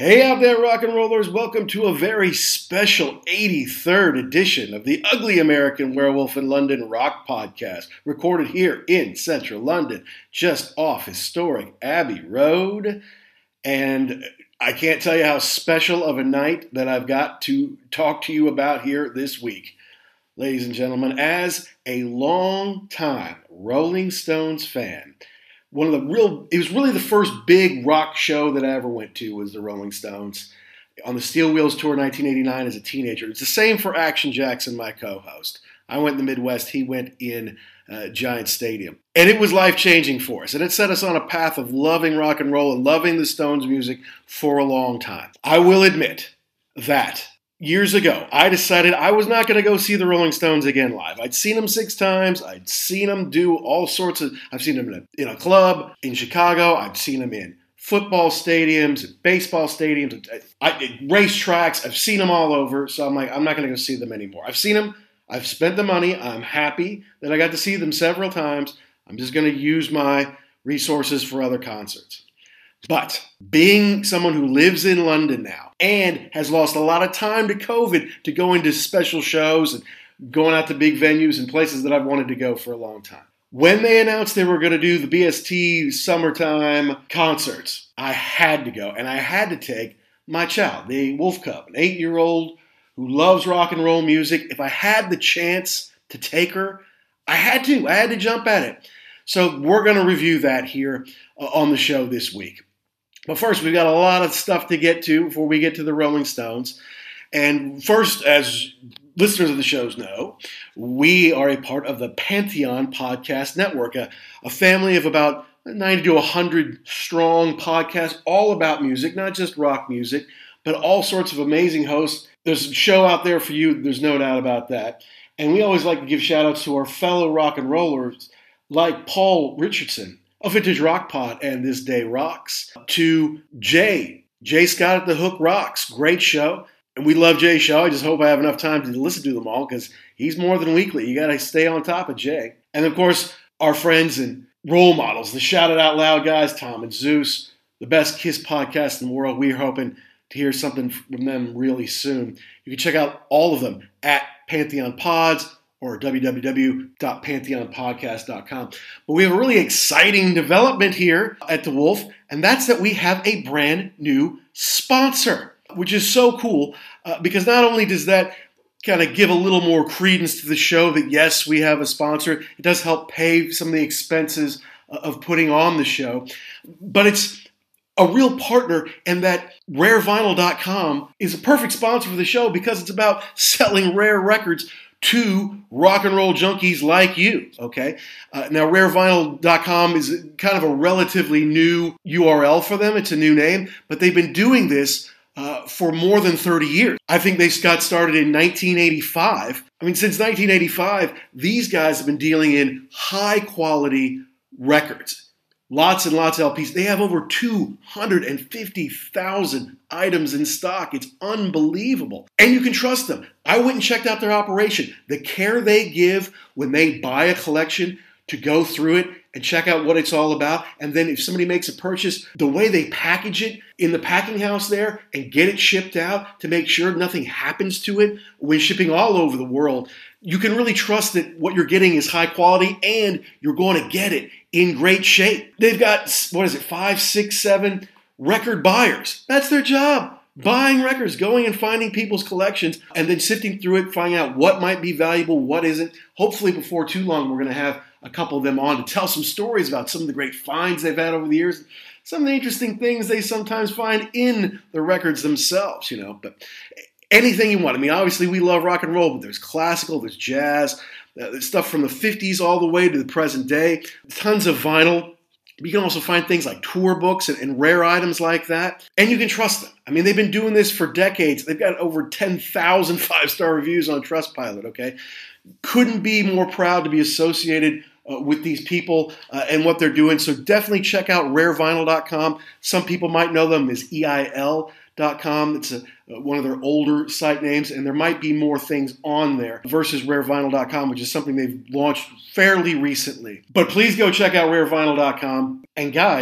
Hey out there, rock and rollers. Welcome to a very special 83rd edition of the Ugly American Werewolf in London rock podcast, recorded here in central London, just off historic Abbey Road. And I can't tell you how special of a night that I've got to talk to you about here this week. Ladies and gentlemen, as a long-time Rolling Stones fan, it was really the first big rock show that I ever went to was the Rolling Stones on the Steel Wheels Tour 1989 as a teenager. It's the same for Action Jackson, my co-host. I went in the Midwest. He went in Giant Stadium. And it was life-changing for us. And it set us on a path of loving rock and roll and loving the Stones music for a long time. I will admit that years ago, I decided I was not going to go see the Rolling Stones again live. I'd seen them 6 times. I'd seen them do all sorts of... I've seen them in a club in Chicago. I've seen them in football stadiums, baseball stadiums, racetracks. I've seen them all over. So I'm like, I'm not going to go see them anymore. I've seen them. I've spent the money. I'm happy that I got to see them several times. I'm just going to use my resources for other concerts. But being someone who lives in London now and has lost a lot of time to COVID to go into special shows and going out to big venues and places that I've wanted to go for a long time. When they announced they were going to do the BST summertime concerts, I had to go, and I had to take my child, the Wolf Cub, an 8-year-old who loves rock and roll music. If I had the chance to take her, I had to jump at it. So we're going to review that here on the show this week. But first, we've got a lot of stuff to get to before we get to the Rolling Stones. And first, as listeners of the shows know, we are a part of the Pantheon Podcast Network, a family of about 90 to 100 strong podcasts, all about music, not just rock music, but all sorts of amazing hosts. There's a show out there for you, there's no doubt about that. And we always like to give shout-outs to our fellow rock and rollers like Paul Richardson of Vintage Rock Pod and This Day Rocks, to Jay Scott at The Hook Rocks. Great show. And we love Jay's show. I just hope I have enough time to listen to them all because he's more than weekly. You got to stay on top of Jay. And of course, our friends and role models, the Shout It Out Loud guys, Tom and Zeus, the best Kiss podcast in the world. We're hoping to hear something from them really soon. You can check out all of them at Pantheon Pods or www.pantheonpodcast.com. But we have a really exciting development here at The Wolf, and that's that we have a brand new sponsor, which is so cool because not only does that kind of give a little more credence to the show that, yes, we have a sponsor, it does help pay some of the expenses of putting on the show, but it's a real partner, and that RareVinyl.com is a perfect sponsor for the show because it's about selling rare records to rock and roll junkies like you, okay? Now, RareVinyl.com is kind of a relatively new URL for them. It's a new name, but they've been doing this for more than 30 years. I think they got started in 1985. I mean, since 1985, these guys have been dealing in high-quality records. Lots and lots of LPs. They have over 250,000 items in stock. It's unbelievable. And you can trust them. I went and checked out their operation. The care they give when they buy a collection to go through it and check out what it's all about. And then if somebody makes a purchase, the way they package it in the packing house there and get it shipped out to make sure nothing happens to it when shipping all over the world, you can really trust that what you're getting is high quality and you're going to get it in great shape. They've got, 5, 6, 7 record buyers. That's their job. Buying records, going and finding people's collections, and then sifting through it, finding out what might be valuable, what isn't. Hopefully before too long, we're going to have a couple of them on to tell some stories about some of the great finds they've had over the years, some of the interesting things they sometimes find in the records themselves, But anything you want. I mean, obviously we love rock and roll, but there's classical, there's jazz, there's stuff from the 50s all the way to the present day, tons of vinyl. You can also find things like tour books and rare items like that. And you can trust them. I mean, they've been doing this for decades. They've got over 10,000 5-star reviews on Trustpilot, okay? Couldn't be more proud to be associated with these people and what they're doing. So definitely check out RareVinyl.com. Some people might know them as EIL.com. It's one of their older site names, and there might be more things on there versus RareVinyl.com, which is something they've launched fairly recently. But please go check out RareVinyl.com. And guys,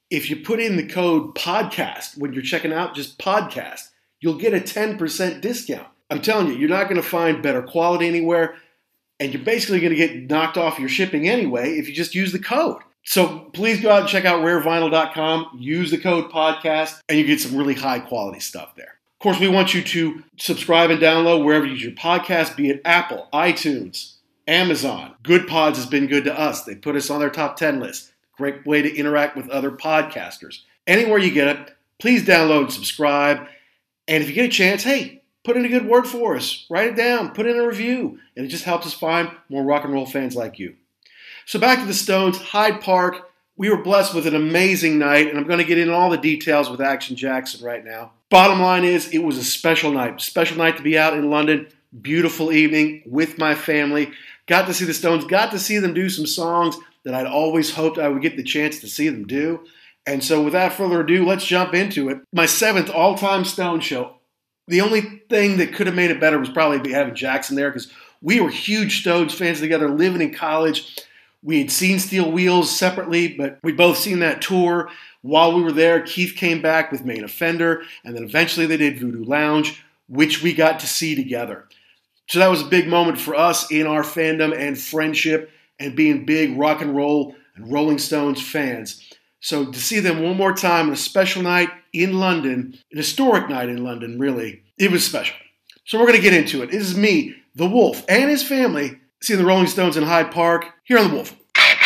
if you put in the code podcast when you're checking out, just podcast, you'll get a 10% discount. I'm telling you, you're not going to find better quality anywhere, and you're basically going to get knocked off your shipping anyway if you just use the code. So please go out and check out rarevinyl.com, use the code podcast, and you get some really high quality stuff there. Of course, we want you to subscribe and download wherever you use your podcast, be it Apple, iTunes, Amazon. Good Pods has been good to us. They put us on their top 10 list. Great way to interact with other podcasters. Anywhere you get it, please download and subscribe. And if you get a chance, hey, put in a good word for us. Write it down. Put in a review. And it just helps us find more rock and roll fans like you. So back to the Stones, Hyde Park. We were blessed with an amazing night, and I'm going to get into all the details with Action Jackson right now. Bottom line is, it was a special night. Special night to be out in London. Beautiful evening with my family. Got to see the Stones. Got to see them do some songs that I'd always hoped I would get the chance to see them do. And so without further ado, let's jump into it. My 7th all-time Stone show. The only thing that could have made it better was probably having Jackson there, because we were huge Stones fans together, living in college. We had seen Steel Wheels separately, but we'd both seen that tour. While we were there, Keith came back with Main Offender, and then eventually they did Voodoo Lounge, which we got to see together. So that was a big moment for us in our fandom and friendship and being big rock and roll and Rolling Stones fans. So to see them one more time on a special night in London, an historic night in London, really, it was special. So we're going to get into it. This is me, the Wolf, and his family seeing the Rolling Stones in Hyde Park here on the Wolf.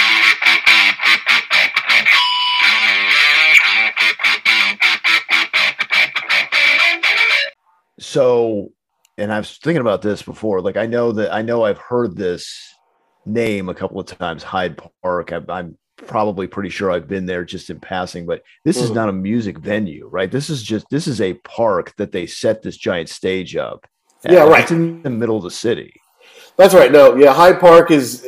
So, and I was thinking about this before, like I know I've heard this name a couple of times, Hyde Park. I'm probably pretty sure I've been there just in passing, but this is not a music venue, right? This is a park that they set this giant stage up. Yeah, right. It's in the middle of the city. That's right. No, yeah, Hyde Park is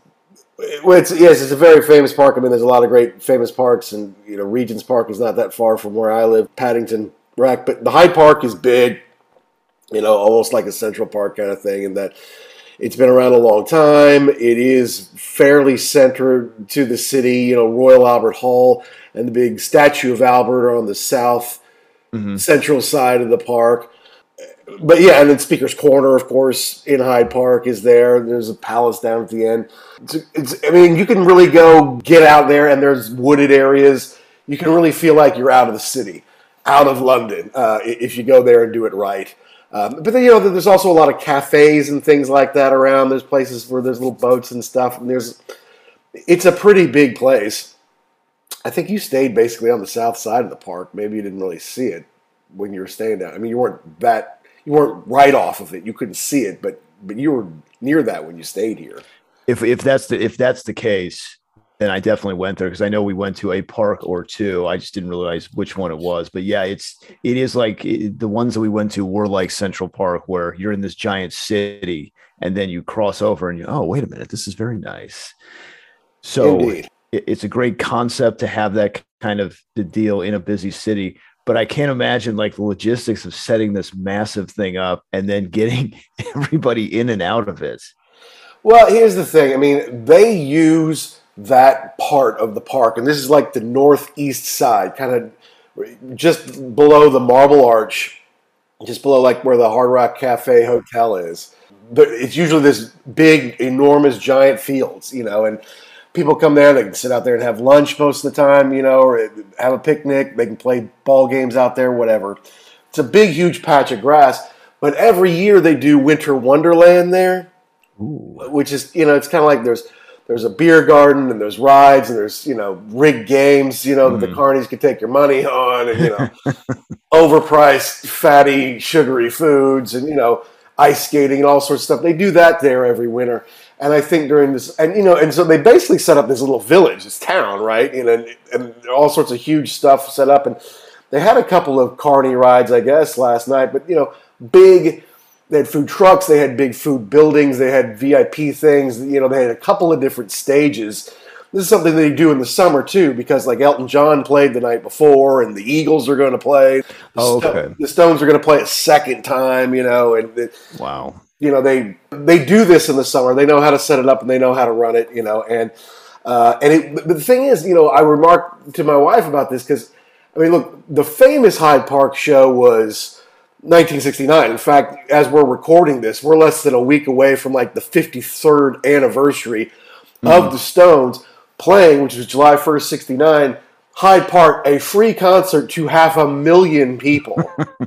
it's a very famous park. I mean, there's a lot of great famous parks, and Regent's Park is not that far from where I live, Paddington Rec, but the Hyde Park is big, almost like a Central Park kind of thing, in that it's been around a long time. It is fairly centered to the city. Royal Albert Hall and the big statue of Albert are on the south central side of the park. But yeah, and then Speaker's Corner, of course, in Hyde Park is there. There's a palace down at the end. You can really go get out there, and there's wooded areas. You can really feel like you're out of the city, out of London, if you go there and do it right. But then, there's also a lot of cafes and things like that around. There's places where there's little boats and stuff. And it's a pretty big place. I think you stayed basically on the south side of the park. Maybe you didn't really see it when you were staying down. I mean, you weren't right off of it. You couldn't see it, but you were near that when you stayed here. If that's the case, then I definitely went there, because I know we went to a park or two. I just didn't realize which one it was. But yeah, it is like the ones that we went to were like Central Park, where you're in this giant city and then you cross over and oh, wait a minute, this is very nice. So it's a great concept to have that kind of the deal in a busy city. But I can't imagine like the logistics of setting this massive thing up and then getting everybody in and out of it. Well, here's the thing. I mean, they use that part of the park, and this is like the northeast side, kind of just below the Marble Arch, just below like where the Hard Rock Cafe Hotel is. But it's usually this big, enormous, giant fields, and people come there, they can sit out there and have lunch most of the time, or have a picnic. They can play ball games out there, whatever. It's a big, huge patch of grass. But every year they do Winter Wonderland there, which is, it's kind of like there's a beer garden, and there's rides, and there's, rigged games, that the carnies can take your money on, and, overpriced, fatty, sugary foods, and, ice skating and all sorts of stuff. They do that there every winter. And I think during this, and so they basically set up this little village, this town, right? And all sorts of huge stuff set up. And they had a couple of carny rides, I guess, last night. But, big, they had food trucks, they had big food buildings, they had VIP things. They had a couple of different stages. This is something they do in the summer, too, because, like, Elton John played the night before, and the Eagles are going to play. The Stones are going to play a second time, Wow. They do this in the summer. They know how to set it up, and they know how to run it, and But the thing is, I remarked to my wife about this because, I mean, look, the famous Hyde Park show was 1969. In fact, as we're recording this, we're less than a week away from like the 53rd anniversary of the Stones playing, which was July 1st, 69, Hyde Park, a free concert to 500,000 people.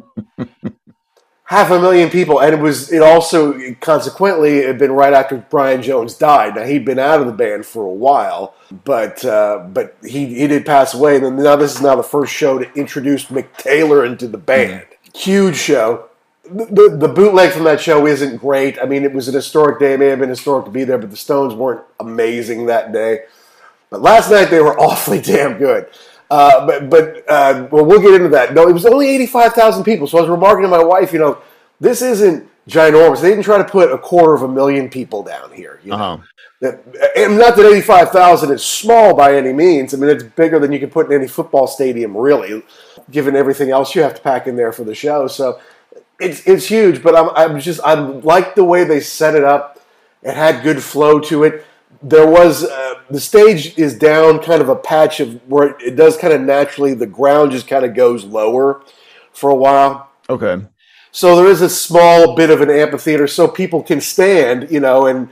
500,000 people, and it also consequently had been right after Brian Jones died. Now he'd been out of the band for a while, but he did pass away. And now this is now the first show to introduce Mick Taylor into the band. Huge show. The bootleg from that show isn't great. I mean, it was an historic day. It may have been historic to be there, but the Stones weren't amazing that day. But last night they were awfully damn good. But we'll get into that. No, it was only 85,000 people. So I was remarking to my wife, this isn't ginormous. They didn't try to put 250,000 people down here. And not that 85,000 is small by any means. I mean, it's bigger than you can put in any football stadium, really, given everything else you have to pack in there for the show. So it's huge. But I like the way they set it up. It had good flow to it. There was the stage is down kind of a patch of where it does kind of naturally, the ground just kind of goes lower for a while. Okay. So there is a small bit of an amphitheater so people can stand, and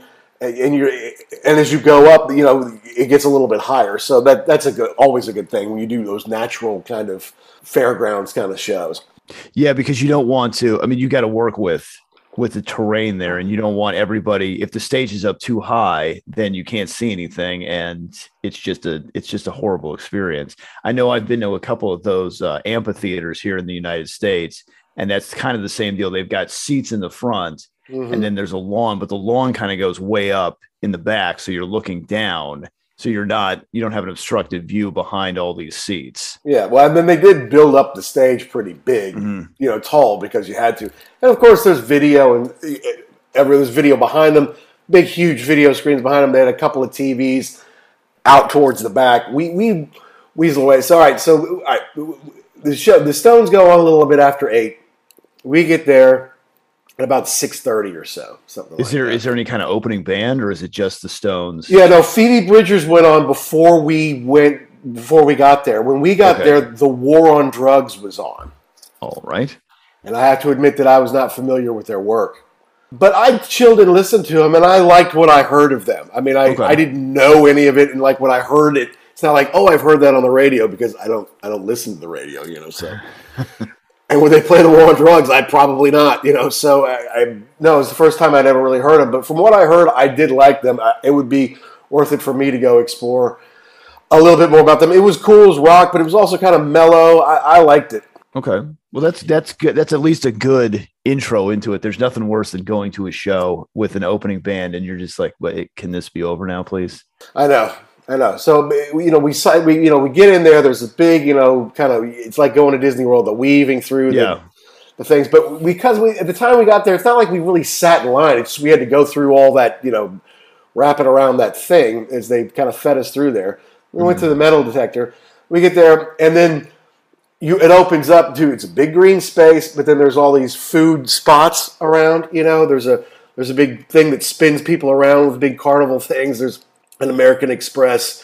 as you go up, it gets a little bit higher. So that's always a good thing when you do those natural kind of fairgrounds kind of shows. Yeah, because you don't want to. I mean, you got to work with the terrain there, and you don't want everybody. If the stage is up too high, then you can't see anything, and it's just a horrible experience. I know I've been to a couple of those amphitheaters here in the United States, and that's kind of the same deal. They've got seats in the front, and then there's a lawn, but the lawn kind of goes way up in the back, so you're looking down. So you don't have an obstructed view behind all these seats. Yeah, well, and then they did build up the stage pretty big, tall, because you had to. And of course, there's video, and there's video behind them, big, huge video screens behind them. They had a couple of TVs out towards the back. We weasel away. So, all right, the Stones go on a little bit after 8. We get there at about 6:30 or so, something like that. Is there any kind of opening band, or is it just the Stones? Yeah, no, Phoebe Bridgers went on before we got there. When we got there, The War on Drugs was on. All right. And I have to admit that I was not familiar with their work. But I chilled and listened to them, and I liked what I heard of them. I mean, I didn't know any of it, and like when I heard it, it's not like, I've heard that on the radio, because I don't listen to the radio, so... And when they play The War on Drugs, I'd probably not, So it was the first time I'd ever really heard them. But from what I heard, I did like them. It would be worth it for me to go explore a little bit more about them. It was cool, it was rock, but it was also kind of mellow. I liked it. Okay, well that's good. That's at least a good intro into it. There's nothing worse than going to a show with an opening band and you're just like, "Wait, can this be over now, please?" I know. So we get in there. There's a big, kind of, it's like going to Disney World, the weaving through the things. But because at the time we got there, it's not like we really sat in line. It's we had to go through all that, wrapping around that thing as they kind of fed us through there. We went to the metal detector. We get there, and then it opens up to, it's a big green space, but then there's all these food spots around. There's a big thing that spins people around with big carnival things. There's an American Express,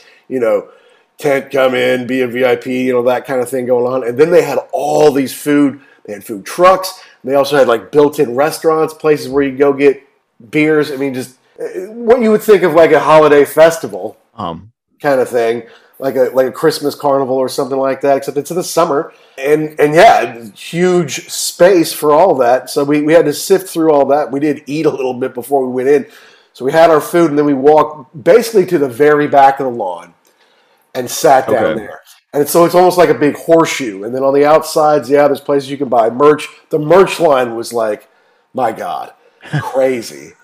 tent, come in, be a VIP, that kind of thing going on. And then they had all these food. They had food trucks. They also had like built-in restaurants, places where you go get beers. I mean, just what you would think of like a holiday festival kind of thing, like a Christmas carnival or something like that, except it's in the summer. And yeah, huge space for all that. So we had to sift through all that. We did eat a little bit before we went in. So we had our food, and then we walked basically to the very back of the lawn and sat down there. And so it's almost like a big horseshoe. And then on the outsides, there's places you can buy merch. The merch line was like, my God, crazy.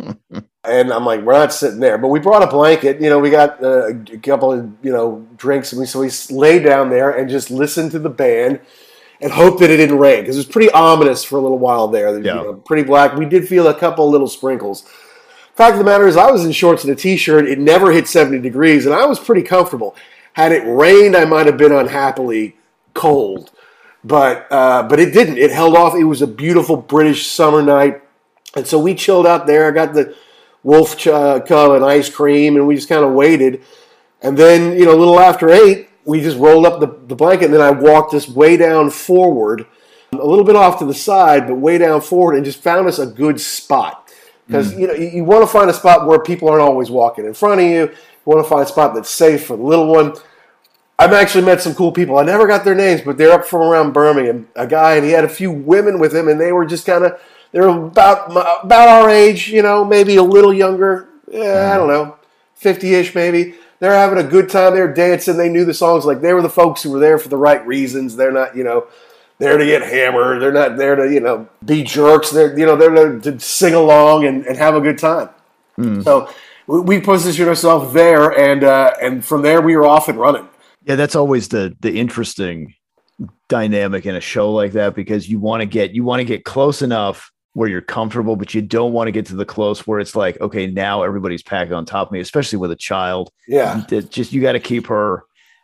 And I'm like, we're not sitting there. But we brought a blanket. We got a couple of, drinks. And so we laid down there and just listened to the band and hoped that it didn't rain. Because it was pretty ominous for a little while there. Pretty black. We did feel a couple little sprinkles. Fact of the matter is, I was in shorts and a t-shirt. It never hit 70 degrees, and I was pretty comfortable. Had it rained, I might have been unhappily cold, but it didn't. It held off. It was a beautiful British summer night, and so we chilled out there. I got the Wolf Cub and ice cream, and we just kind of waited. And then, a little after 8, we just rolled up the blanket, and then I walked us way down forward, a little bit off to the side, but way down forward, and just found us a good spot. Because, you want to find a spot where people aren't always walking in front of you. You want to find a spot that's safe for the little one. I've actually met some cool people. I never got their names, but they're up from around Birmingham. A guy, and he had a few women with him, and they were just they were about our age, maybe a little younger. Yeah, I don't know, 50-ish maybe. They're having a good time. They're dancing. They knew the songs. Like, they were the folks who were there for the right reasons. They're not, there to get hammered. They're not there to, be jerks. They're, they're there to sing along and have a good time. So we positioned ourselves there, and from there we were off and running. Yeah, that's always the interesting dynamic in a show like that, because you want to get close enough where you're comfortable, but you don't want to get to the close where it's like, okay, now everybody's packing on top of me, especially with a child. Yeah. Just, you got to keep her,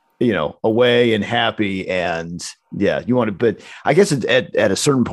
away and happy. And yeah, you want to, but I guess at a certain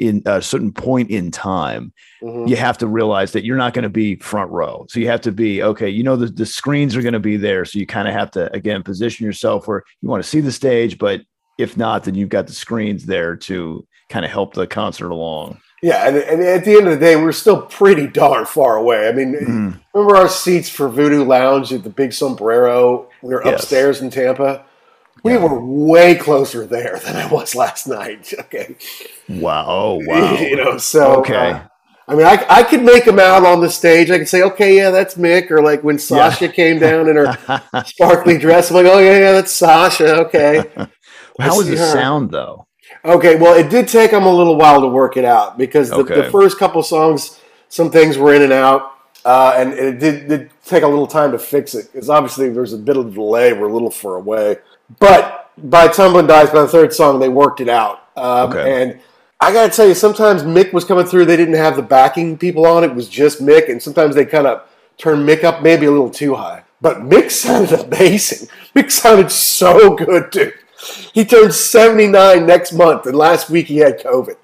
point in time, you have to realize that you're not going to be front row. So you have to be, okay, the screens are going to be there. So you kind of have to, again, position yourself where you want to see the stage, but if not, then you've got the screens there to kind of help the concert along. Yeah, and at the end of the day, we're still pretty darn far away. I mean, remember our seats for Voodoo Lounge at the Big Sombrero? We were upstairs in Tampa. We were way closer there than I was last night. Okay. Wow. Oh, wow. So okay. I mean, I could make them out on the stage. I could say, okay, yeah, that's Mick. Or like when Sasha came down in her sparkly dress, I'm like, oh, yeah, that's Sasha. Okay. How was the sound, though? Okay, well, it did take them a little while to work it out, because the first couple songs, some things were in and out, and it did take a little time to fix it, because obviously there's a bit of a delay. We're a little far away. But by Tumbling Dice, by the third song, they worked it out. And I got to tell you, sometimes Mick was coming through. They didn't have the backing people on. It was just Mick, and sometimes they kind of turned Mick up maybe a little too high. But Mick sounded amazing. Mick sounded so good, dude. He turns 79 next month, and last week he had COVID.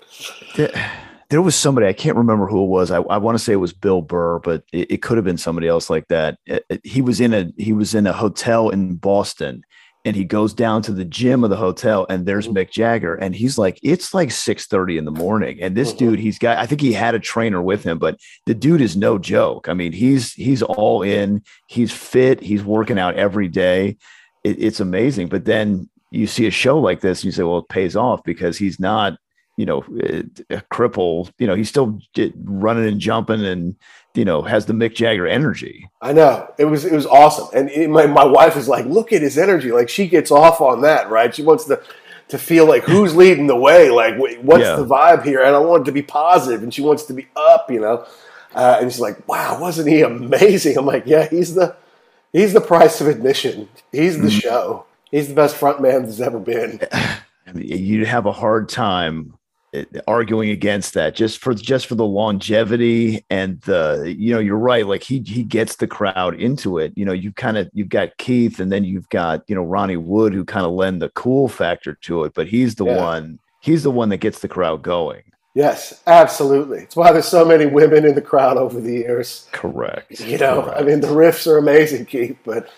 There was somebody, I can't remember who it was. I want to say it was Bill Burr, but it could have been somebody else like that. He was in a hotel in Boston, and he goes down to the gym of the hotel, and there's Mick Jagger, and he's like, it's like 6:30 in the morning, and this dude, I think he had a trainer with him, but the dude is no joke. I mean, he's all in, he's fit, he's working out every day. It's amazing. But then you see a show like this and you say, well, it pays off because he's not, a cripple, he's still running and jumping and, has the Mick Jagger energy. I know. It was awesome. And my wife is like, look at his energy. Like, she gets off on that, right? She wants to feel like who's leading the way? Like, what's the vibe here? And I want it to be positive, and she wants to be up, and she's like, wow, wasn't he amazing? I'm like, yeah, he's the price of admission. He's the show. He's the best front man there's ever been. I mean, you'd have a hard time arguing against that just for the longevity and you're right. Like he gets the crowd into it. You've got Keith, and then you've got, Ronnie Wood, who kind of lend the cool factor to it, but he's the one that gets the crowd going. Yes, absolutely. It's why there's so many women in the crowd over the years. Correct. I mean, the riffs are amazing, Keith, but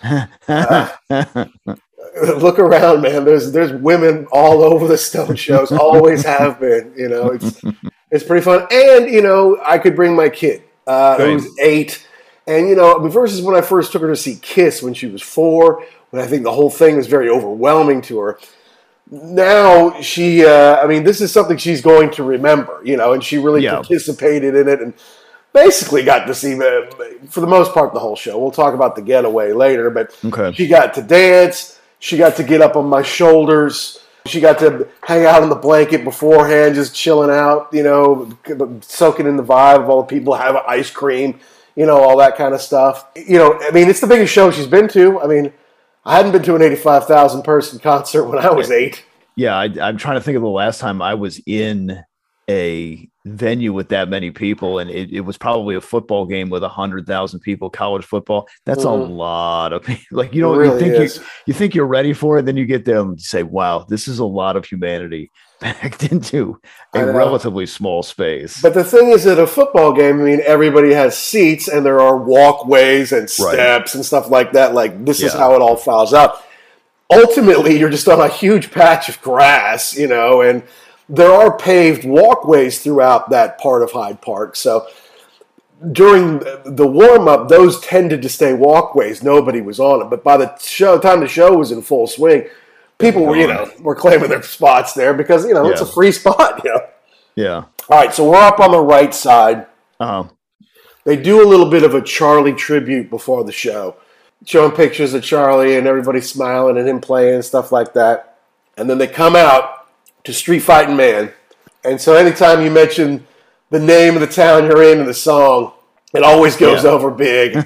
look around, man. There's women all over the Stone shows. Always have been. It's pretty fun. And I could bring my kid, who was 8, and versus when I first took her to see Kiss when she was 4, when I think the whole thing was very overwhelming to her. Now she, this is something she's going to remember, and she really participated in it and basically got to see, for the most part, the whole show. We'll talk about the getaway later, but she got to dance. She got to get up on my shoulders. She got to hang out on the blanket beforehand, just chilling out, soaking in the vibe of all the people, have ice cream, all that kind of stuff. It's the biggest show she's been to. I mean, I hadn't been to an 85,000 person concert when I was 8. Yeah, I'm trying to think of the last time I was in a venue with that many people, and it was probably a football game with 100,000 people. College football, that's a lot of people. Like you really you think you're ready for it, then you get there and you say, wow, this is a lot of humanity packed into a relatively small space. But the thing is, at a football game, I mean, everybody has seats and there are walkways and steps and stuff like that. Like, this is how it all files out. Ultimately, you're just on a huge patch of grass, and there are paved walkways throughout that part of Hyde Park. So during the warm-up, those tended to stay walkways. Nobody was on it. But by the time the show was in full swing, people were claiming their spots there because, it's a free spot, Yeah. All right, so we're up on the right side. Uh-huh. They do a little bit of a Charlie tribute before the show, showing pictures of Charlie and everybody smiling and him playing and stuff like that. And then they come out to Street Fighting Man. And so anytime you mention the name of the town you're in the song, it always goes over big.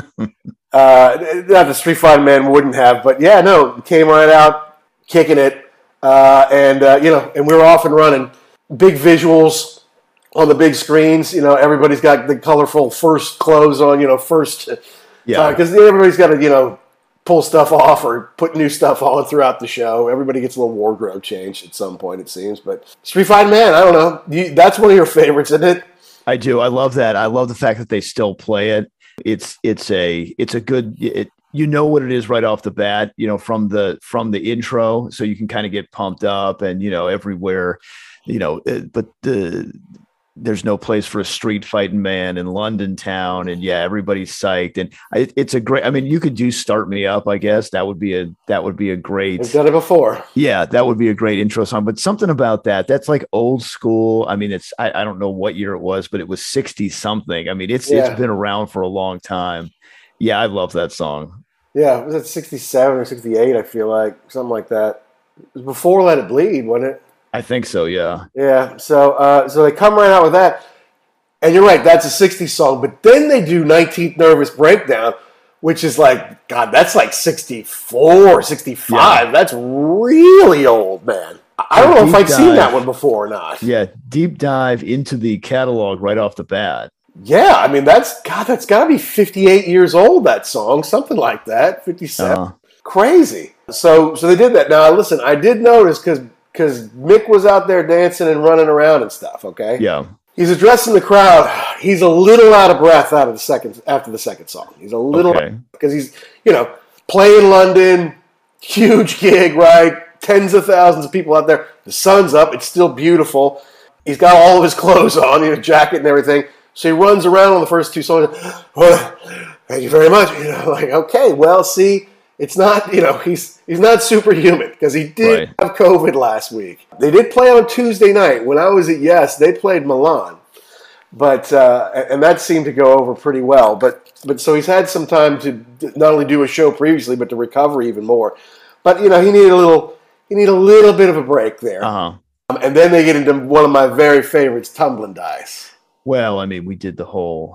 Not the Street Fighting Man wouldn't have, but came right out. Kicking it, and we were off and running. Big visuals on the big screens. Everybody's got the colorful first clothes on. Because everybody's got to pull stuff off or put new stuff on throughout the show. Everybody gets a little wardrobe change at some point, it seems. But Street Fighting Man, I don't know. That's one of your favorites, isn't it? I do. I love that. I love the fact that they still play it. It's a good. You know what it is right off the bat, from the intro, so you can kind of get pumped up and, everywhere, but there's no place for a street fighting man in London town. And everybody's psyched. And it's a great, you could do Start Me Up, I guess. That would be a great. I've done it before. Yeah. That would be a great intro song, but something about that's like old school. I don't know what year it was, but it was 60 something. It's been around for a long time. Yeah, I love that song. Yeah, it was at 67 or 68, I feel like. Something like that. It was before Let It Bleed, wasn't it? I think so, yeah. Yeah, so they come right out with that. And you're right, that's a 60s song. But then they do 19th Nervous Breakdown, which is like, God, that's like 64, 65. Yeah. That's really old, man. I don't know if I'd seen that one before or not. Yeah, deep dive into the catalog right off the bat. Yeah, that's got to be 58 years old, that song, something like that, 57. Crazy. So they did that. Now, listen, I did notice because Mick was out there dancing and running around and stuff, okay? Yeah. He's addressing the crowd. He's a little out of breath after the second song. He's a little because he's, playing London, huge gig, right? Tens of thousands of people out there. The sun's up. It's still beautiful. He's got all of his clothes on, jacket and everything. So he runs around on the first two songs. Oh, thank you very much. Okay, well, see, it's not, he's not superhuman because he did have COVID last week. They did play on Tuesday night. When I was at Yes, they played Milan. But, and that seemed to go over pretty well. But so he's had some time to not only do a show previously, but to recover even more. But, he needed a little bit of a break there. Uh-huh. And then they get into one of my very favorites, Tumbling Dice. Well, we did the whole,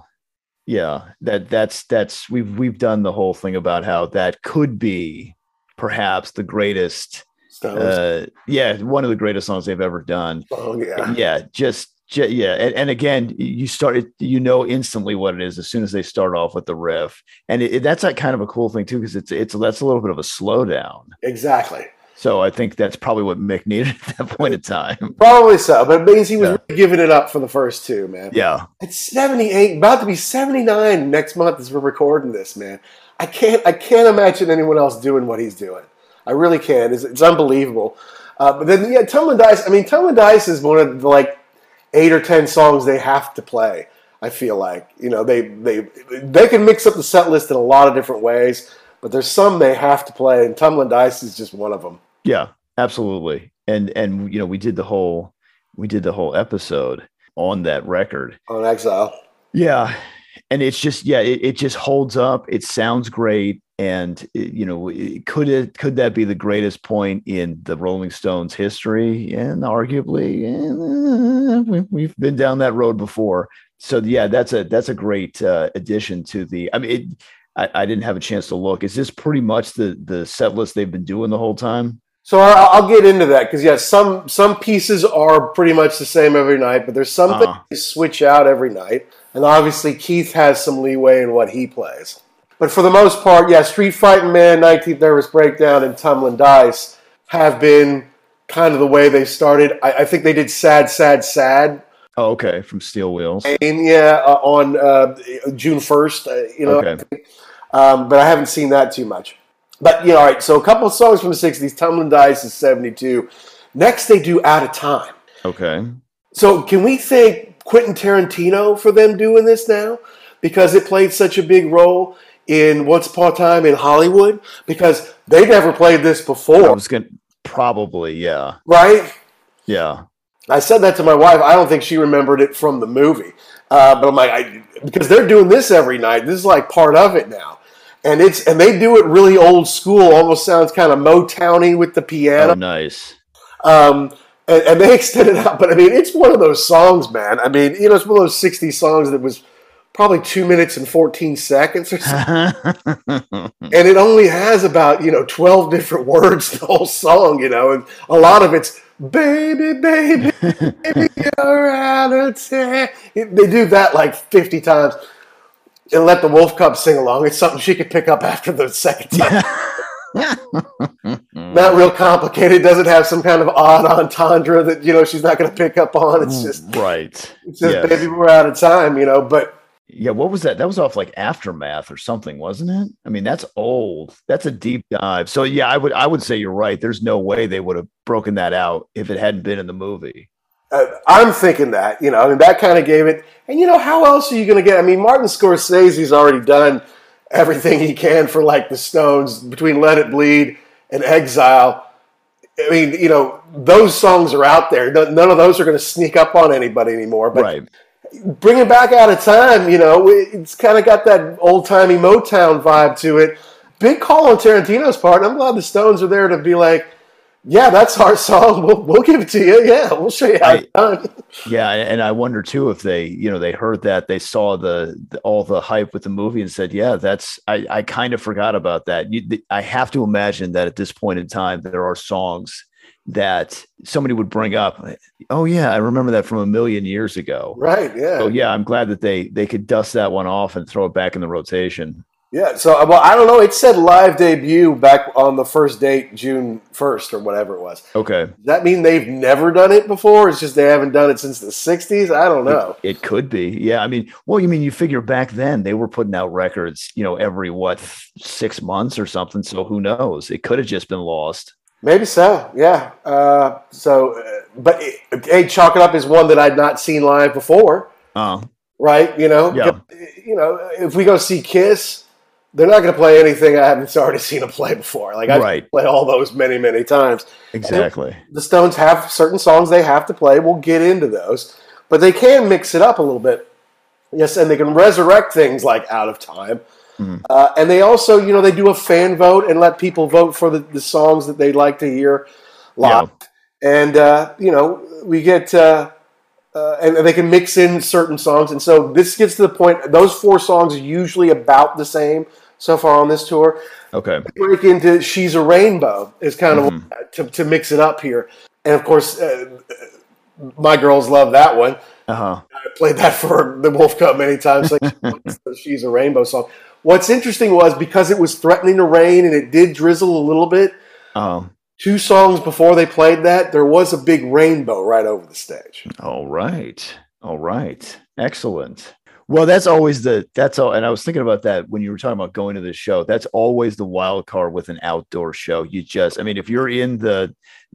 that's we've done the whole thing about how that could be perhaps the greatest, one of the greatest songs they've ever done. Oh yeah, and again, you started, instantly what it is as soon as they start off with the riff, and that's like kind of a cool thing too because that's a little bit of a slowdown. Exactly. So I think that's probably what Mick needed at that point in time. Probably so, but it means he was really giving it up for the first two, man. Yeah. It's 78, about to be 79 next month as we're recording this, man. I can't imagine anyone else doing what he's doing. I really can't. It's unbelievable. But then, Tumbling Dice. Tumbling Dice is one of the 8 or 10 songs they have to play. I feel like they can mix up the set list in a lot of different ways, but there's some they have to play, and Tumbling Dice is just one of them. Yeah, absolutely. And we did the whole episode on that record on Exile. Yeah, and it's just it just holds up. It sounds great, and could that be the greatest point in the Rolling Stones history? And arguably, we've been down that road before. So that's a great addition to the. I didn't have a chance to look. Is this pretty much the set list they've been doing the whole time? So I'll get into that because, yeah, some pieces are pretty much the same every night, but there's some things that switch out every night. And obviously Keith has some leeway in what he plays. But for the most part, yeah, Street Fighting Man, 19th Nervous Breakdown, and Tumbling Dice have been kind of the way they started. I think they did Sad, Sad, Sad. Oh, okay, from Steel Wheels. And, yeah, on June 1st, Okay. But I haven't seen that too much. But, all right, so a couple of songs from the 60s. Tumbling Dice is 72. Next, they do Out of Time. Okay. So can we thank Quentin Tarantino for them doing this now? Because it played such a big role in Once Upon a Time in Hollywood? Because they never played this before. I was going to probably, yeah. Right? Yeah. I said that to my wife. I don't think she remembered it from the movie. But I'm like, because they're doing this every night. This is like part of it now. And they do it really old school. Almost sounds kind of Motown-y with the piano. Oh, nice. And they extend it out. But, I mean, it's one of those songs, man. I mean, it's one of those 60 songs that was probably 2 minutes and 14 seconds or something. And it only has about, 12 different words, the whole song, and a lot of it's, baby, baby, baby, you're out of town. They do that like 50 times. And let the Wolf Cub sing along. It's something she could pick up after the second time. Not real complicated. Doesn't have some kind of odd entendre that she's not going to pick up on. It's just right. It's just baby, we're out of time. But yeah, what was that? That was off like Aftermath or something, wasn't it? I mean, that's old. That's a deep dive. So yeah, I would say you're right. There's no way they would have broken that out if it hadn't been in the movie. I'm thinking that, that kind of gave it. And, how else are you going to get? I mean, Martin Scorsese's already done everything he can for, like, the Stones between Let It Bleed and Exile. I mean, those songs are out there. None of those are going to sneak up on anybody anymore. But right. Bring it back Out of Time, it's kind of got that old-timey Motown vibe to it. Big call on Tarantino's part. I'm glad the Stones are there to be like, yeah, that's our song. We'll give it to you. Yeah, we'll show you how it's done. Yeah, and I wonder too if they, they heard that, they saw all the hype with the movie and said, yeah, I kind of forgot about that. I have to imagine that at this point in time, there are songs that somebody would bring up. Oh yeah, I remember that from a million years ago. Right. Yeah. So yeah, I'm glad that they could dust that one off and throw it back in the rotation. Yeah, so, well, I don't know. It said live debut back on the first date, June 1st or whatever it was. Okay. Does that mean they've never done it before? It's just they haven't done it since the 60s? I don't know. It could be. Yeah, I mean, well, you figure back then they were putting out records, every, 6 months or something, so who knows? It could have just been lost. Maybe so, yeah. But Chalk It Up is one that I'd not seen live before. Right? Yeah. If we go see Kiss, they're not going to play anything I haven't already seen them play before. Like, I've played all those many, many times. Exactly. And the Stones have certain songs they have to play. We'll get into those. But they can mix it up a little bit. Yes, and they can resurrect things like Out of Time. Mm. And they also, they do a fan vote and let people vote for the songs that they'd like to hear live. Yeah. And, we get... and they can mix in certain songs. And so this gets to the point, those 4 songs are usually about the same so far on this tour. Okay. They break into She's a Rainbow is kind of to mix it up here. And, of course, my girls love that one. Uh-huh. I played that for the Wolf Cub many times. Like, She's a Rainbow song. What's interesting was because it was threatening to rain and it did drizzle a little bit, 2 songs before they played that, there was a big rainbow right over the stage. All right. Excellent. Well, that's always and I was thinking about that when you were talking about going to this show. That's always the wild card with an outdoor show. If you're in the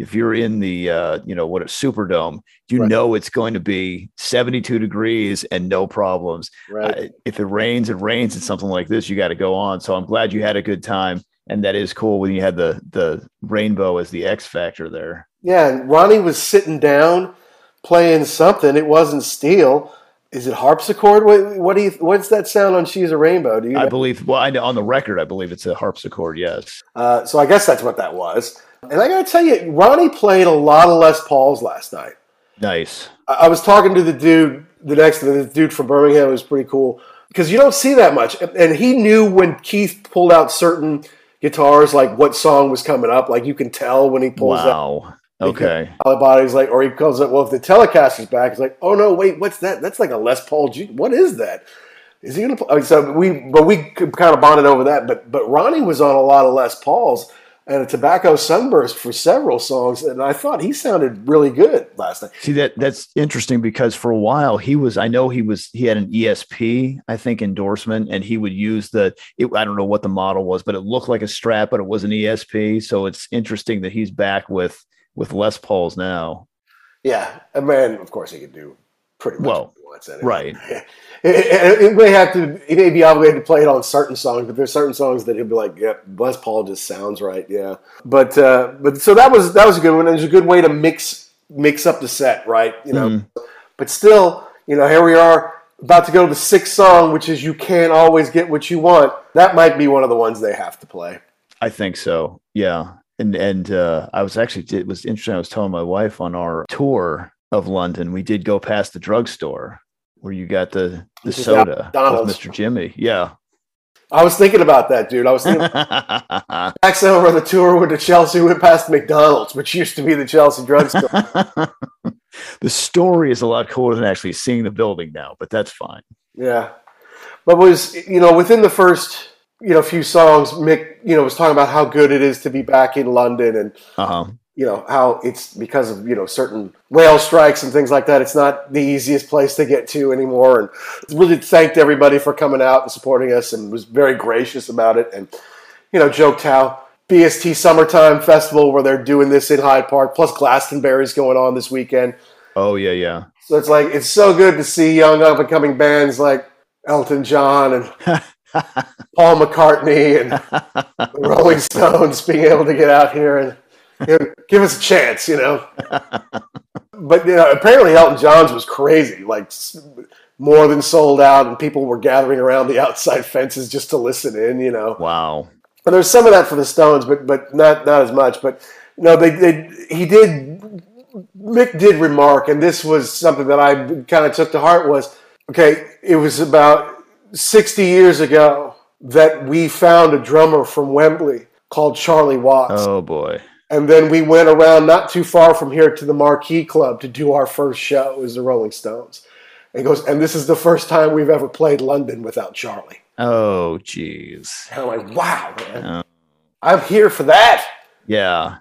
Superdome, it's going to be 72 degrees and no problems. Right. If it rains and something like this, you got to go on. So I'm glad you had a good time. And that is cool when you had the rainbow as the X factor there. Yeah, and Ronnie was sitting down playing something. It wasn't steel. Is it harpsichord? What's that sound on She's a Rainbow? Do you know? I believe, on the record, I believe it's a harpsichord, yes. So I guess that's what that was. And I got to tell you, Ronnie played a lot of Les Pauls last night. Nice. I was talking to the dude from Birmingham. It was pretty cool because you don't see that much. And he knew when Keith pulled out certain guitars, like what song was coming up. Like you can tell when he pulls up. Wow. Okay. Body's like, or he calls it. Well, if the Telecaster's back, it's like, oh no, wait, what's that? That's like a Les Paul G. What is that? Is he gonna play? So we kind of bonded over that. But Ronnie was on a lot of Les Pauls and a Tobacco Sunburst for several songs, and I thought he sounded really good last night. See, that's interesting because for a while he had an ESP, I think, endorsement, and he would use I don't know what the model was, but it looked like a Strat, but it was an ESP. So it's interesting that he's back with Les Pauls now. Yeah, and man, of course he could do pretty much what he wants anyway. Right. He may be obligated to play it on certain songs, but there's certain songs that he'll be like, "Yep, Les Paul just sounds right." Yeah, but so that was a good one. It was a good way to mix up the set, right? You know, but still, you know, here we are about to go to the sixth song, which is "You Can't Always Get What You Want." That might be one of the ones they have to play. I think so. Yeah, and I was actually, it was interesting. I was telling my wife on our tour of London, we did go past the drugstore where you got the soda with Mr. Jimmy. Yeah. I was thinking about that, dude. I was thinking back summer on the tour with the Chelsea, we went past McDonald's, which used to be the Chelsea drugstore. The story is a lot cooler than actually seeing the building now, but that's fine. Yeah. But within the first, few songs, Mick, was talking about how good it is to be back in London and, how it's because of, certain rail strikes and things like that. It's not the easiest place to get to anymore. And really thanked everybody for coming out and supporting us and was very gracious about it. And, joked how BST Summertime Festival where they're doing this in Hyde Park, plus Glastonbury's going on this weekend. Oh, yeah. So it's so good to see young up-and-coming bands like Elton John and Paul McCartney and the Rolling Stones being able to get out here and give us a chance, But apparently Elton John's was crazy, like more than sold out, and people were gathering around the outside fences just to listen in, Wow. And there's some of that for the Stones, but not as much. But Mick did remark, and this was something that I kind of took to heart, was, okay, it was about 60 years ago that we found a drummer from Wembley called Charlie Watts. Oh, boy. And then we went around not too far from here to the Marquee Club to do our first show as the Rolling Stones. And he goes, and this is the first time we've ever played London without Charlie. Oh, geez. And I'm like, wow, man. I'm here for that. Yeah.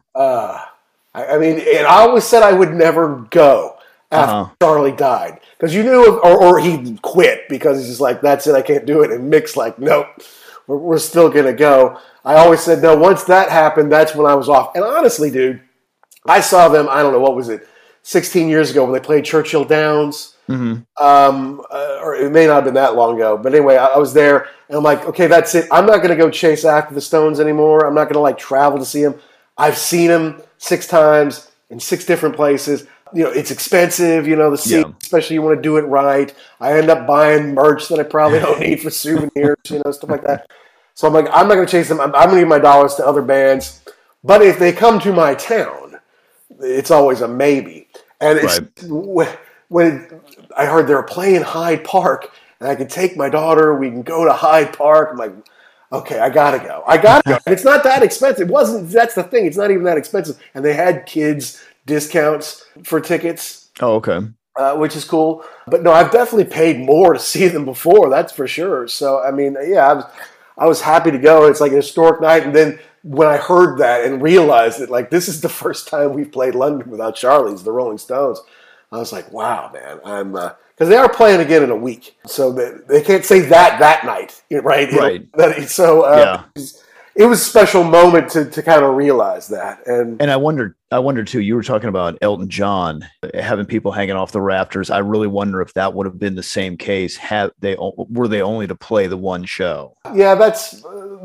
I mean, and I always said I would never go after Charlie died. Because you knew, or he quit because he's just like, that's it, I can't do it. And Mick's like, nope, we're still going to go. I always said, no, once that happened, that's when I was off. And honestly, dude, I saw them, I don't know, what was it, 16 years ago when they played Churchill Downs. Mm-hmm. Or it may not have been that long ago. But anyway, I was there, and I'm like, okay, that's it. I'm not going to go chase after the Stones anymore. I'm not going to, travel to see them. I've seen them 6 times in 6 different places. It's expensive, the seat, especially you want to do it right. I end up buying merch that I probably don't need for souvenirs, stuff like that. So I'm like, I'm not going to chase them. I'm going to give my dollars to other bands. But if they come to my town, it's always a maybe. And it's when I heard they were playing Hyde Park, and I could take my daughter, we can go to Hyde Park. I'm like, okay, I got to go. And it's not that expensive. That's the thing. It's not even that expensive. And they had kids discounts for tickets. Oh, okay. Which is cool. But no, I've definitely paid more to see them before. That's for sure. So, I mean, yeah, I was happy to go. It's like a historic night. And then when I heard that and realized that, this is the first time we've played London without Charlie's, the Rolling Stones, I was like, wow, man. I'm because they are playing again in a week. So they can't say that night, right? Right. So it was a special moment to kind of realize that. And I wondered too, you were talking about Elton John having people hanging off the rafters. I really wonder if that would have been the same case were they only to play the one show. Yeah, that's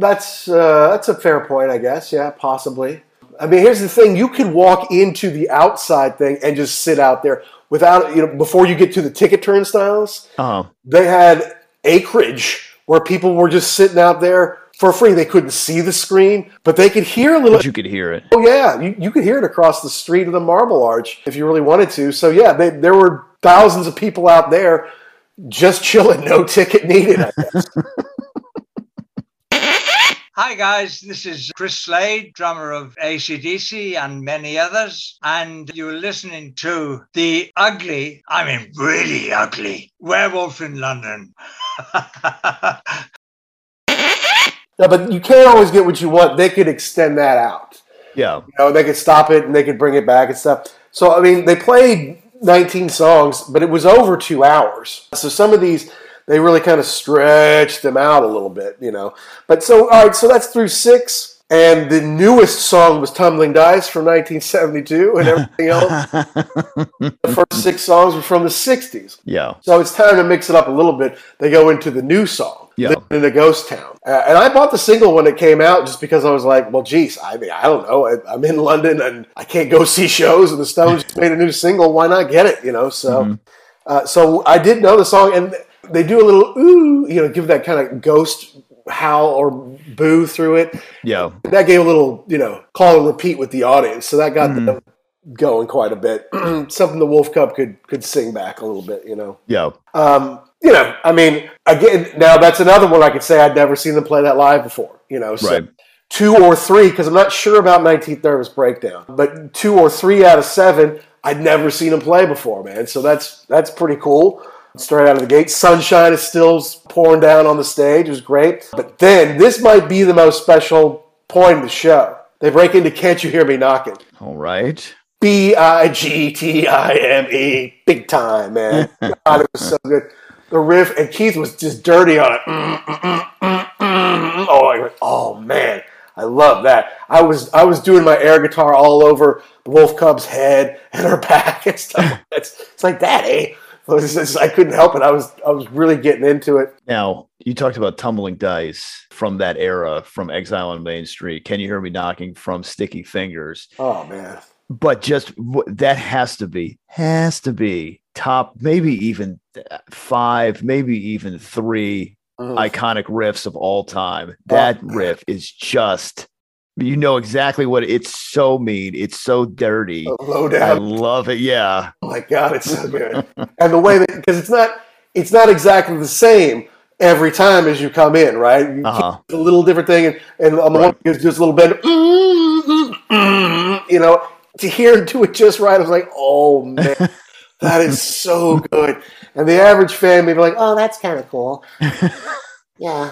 a fair point, I guess. Yeah, possibly. I mean, here's the thing. You can walk into the outside thing and just sit out there without, before you get to the ticket turnstiles. They had acreage where people were just sitting out there for free. They couldn't see the screen, but they could hear a little. But you could hear it. Oh, yeah. You could hear it across the street of the Marble Arch if you really wanted to. So, yeah, there were thousands of people out there just chilling, no ticket needed, I guess. Hi guys, this is Chris Slade, drummer of AC/DC and many others, and you're listening to the really ugly Werewolf in London. No, but you can't always get what you want. They could extend that out. Yeah. They could stop it and they could bring it back and stuff. So, I mean, they played 19 songs, but it was over 2 hours. So some of these, they really kind of stretched them out a little bit, But so, all right, so that's through 6. And the newest song was Tumbling Dice from 1972, and everything else. The first 6 songs were from the 60s. Yeah. So it's time to mix it up a little bit. They go into the new song, Living in a Ghost Town. And I bought the single when it came out just because I was like, well, geez, I mean, I don't know. I'm in London and I can't go see shows, and the Stones just made a new single. Why not get it, So, so I did know the song, and they do a little ooh, give that kind of ghost howl or boo through it. Yeah. That gave a little, call and repeat with the audience. So that got them going quite a bit. Something the Wolf Cub could sing back a little bit, Yeah. I mean, again, now that's another one I could say I'd never seen them play that live before, So Right. 2 or 3, because I'm not sure about 19th Nervous Breakdown, but 2 or 3 out of 7, I'd never seen them play before, man. So that's pretty cool. Straight out of the gate. Sunshine is still pouring down on the stage. It was great. But then, this might be the most special point of the show. They break into Can't You Hear Me Knocking? All right. Bigtime, big time, man. God, it was so good. The riff, and Keith was just dirty on it. Oh, man. I love that. I was doing my air guitar all over the Wolf Cub's head and her back and stuff. It's like that, eh? I couldn't help it. I was really getting into it. Now, you talked about Tumbling Dice from that era, from Exile on Main Street. Can You Hear Me Knocking from Sticky Fingers? Oh, man. But just that has to be top, maybe even 5, maybe even 3 iconic riffs of all time. That riff is just... You know exactly what it's so mean. It's so dirty. Low down. I love it. Yeah. Oh my God, it's so good. And the way that, because it's not exactly the same every time as you come in, right? You keep a little different thing, and on the one gives just a little bit. To hear and do it just right, I was like, oh man, that is so good. And the average fan may be like, oh, that's kind of cool. Yeah.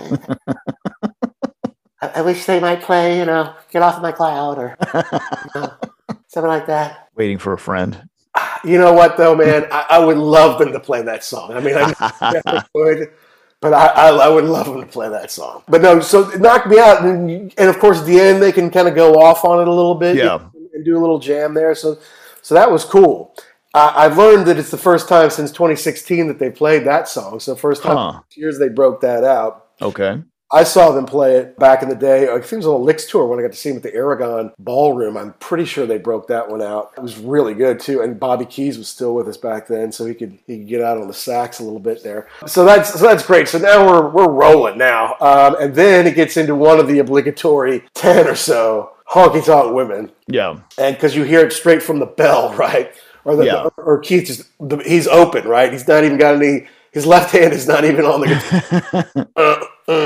I wish they might play, Get Off My Cloud or something like that. Waiting for a Friend. You know what, though, man? I would love them to play that song. I mean, I never would, but I would love them to play that song. But no, so it knocked me out. And of course, at the end, they can kind of go off on it a little bit and do a little jam there. So that was cool. I've learned that it's the first time since 2016 that they played that song. So first time in 6 years they broke that out. Okay. I saw them play it back in the day. I think it was on a Licks tour when I got to see them at the Aragon Ballroom. I'm pretty sure they broke that one out. It was really good too. And Bobby Keys was still with us back then, so he could get out on the sax a little bit there. So that's great. So now we're rolling now, and then it gets into one of the obligatory 10 or so honky tonk women. Yeah, and because you hear it straight from the bell, right? Or Keith he's open, right? He's not even got any. His left hand is not even on the guitar.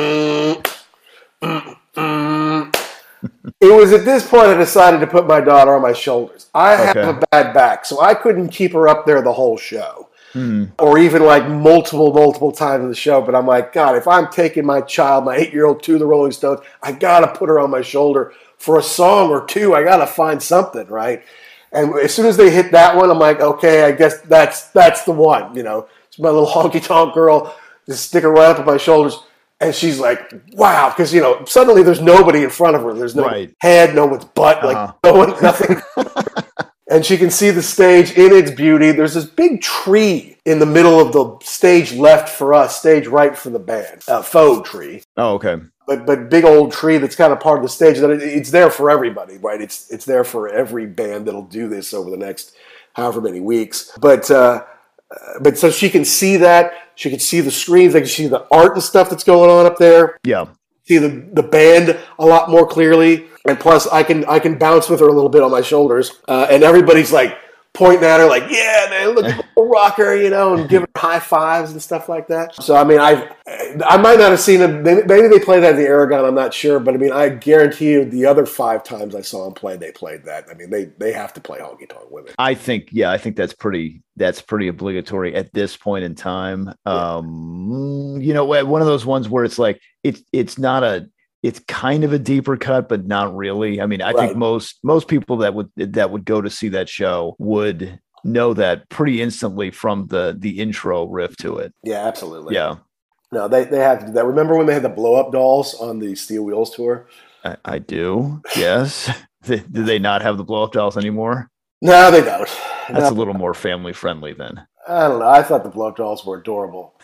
It was at this point I decided to put my daughter on my shoulders. I have a bad back, so I couldn't keep her up there the whole show. Or even like multiple times in the show. But I'm like, God, if I'm taking my child, my 8-year-old, to the Rolling Stones, I got to put her on my shoulder for a song or two. I got to find something, right? And as soon as they hit that one, I'm like, okay, I guess that's the one, It's my little honky-tonk girl, just stick her right up on my shoulders. And she's like, wow, because, suddenly there's nobody in front of her. There's no head, no one's butt, nothing. And she can see the stage in its beauty. There's this big tree in the middle of the stage left for us, stage right for the band. A faux tree. Oh, okay. But big old tree that's kind of part of the stage. That it's there for everybody, right? It's there for every band that'll do this over the next however many weeks. But so she can see that. She can see the screens. They can see the art and stuff that's going on up there. Yeah. See the band a lot more clearly. And plus, I can bounce with her a little bit on my shoulders. And everybody's like pointing at her like, yeah, man, look at the rocker, you know, and giving her high fives and stuff like that. So, I mean, I might not have seen him. Maybe they played that at the Aragon. I'm not sure. But, I mean, I guarantee you the other 5 times I saw him play, they played that. I mean, they have to play Honky Tonk Women. I think that's pretty obligatory at this point in time. Yeah. You know, one of those ones where it's like, it's kind of a deeper cut, but not really. I mean, I think most people that would go to see that show would know that pretty instantly from the intro riff to it. Yeah, absolutely. Yeah. No, they have to do that. Remember when they had the blow up dolls on the Steel Wheels tour? I do. Yes. Do they not have the blow up dolls anymore? No, they don't. That's a little more family friendly then. I don't know. I thought the blow up dolls were adorable.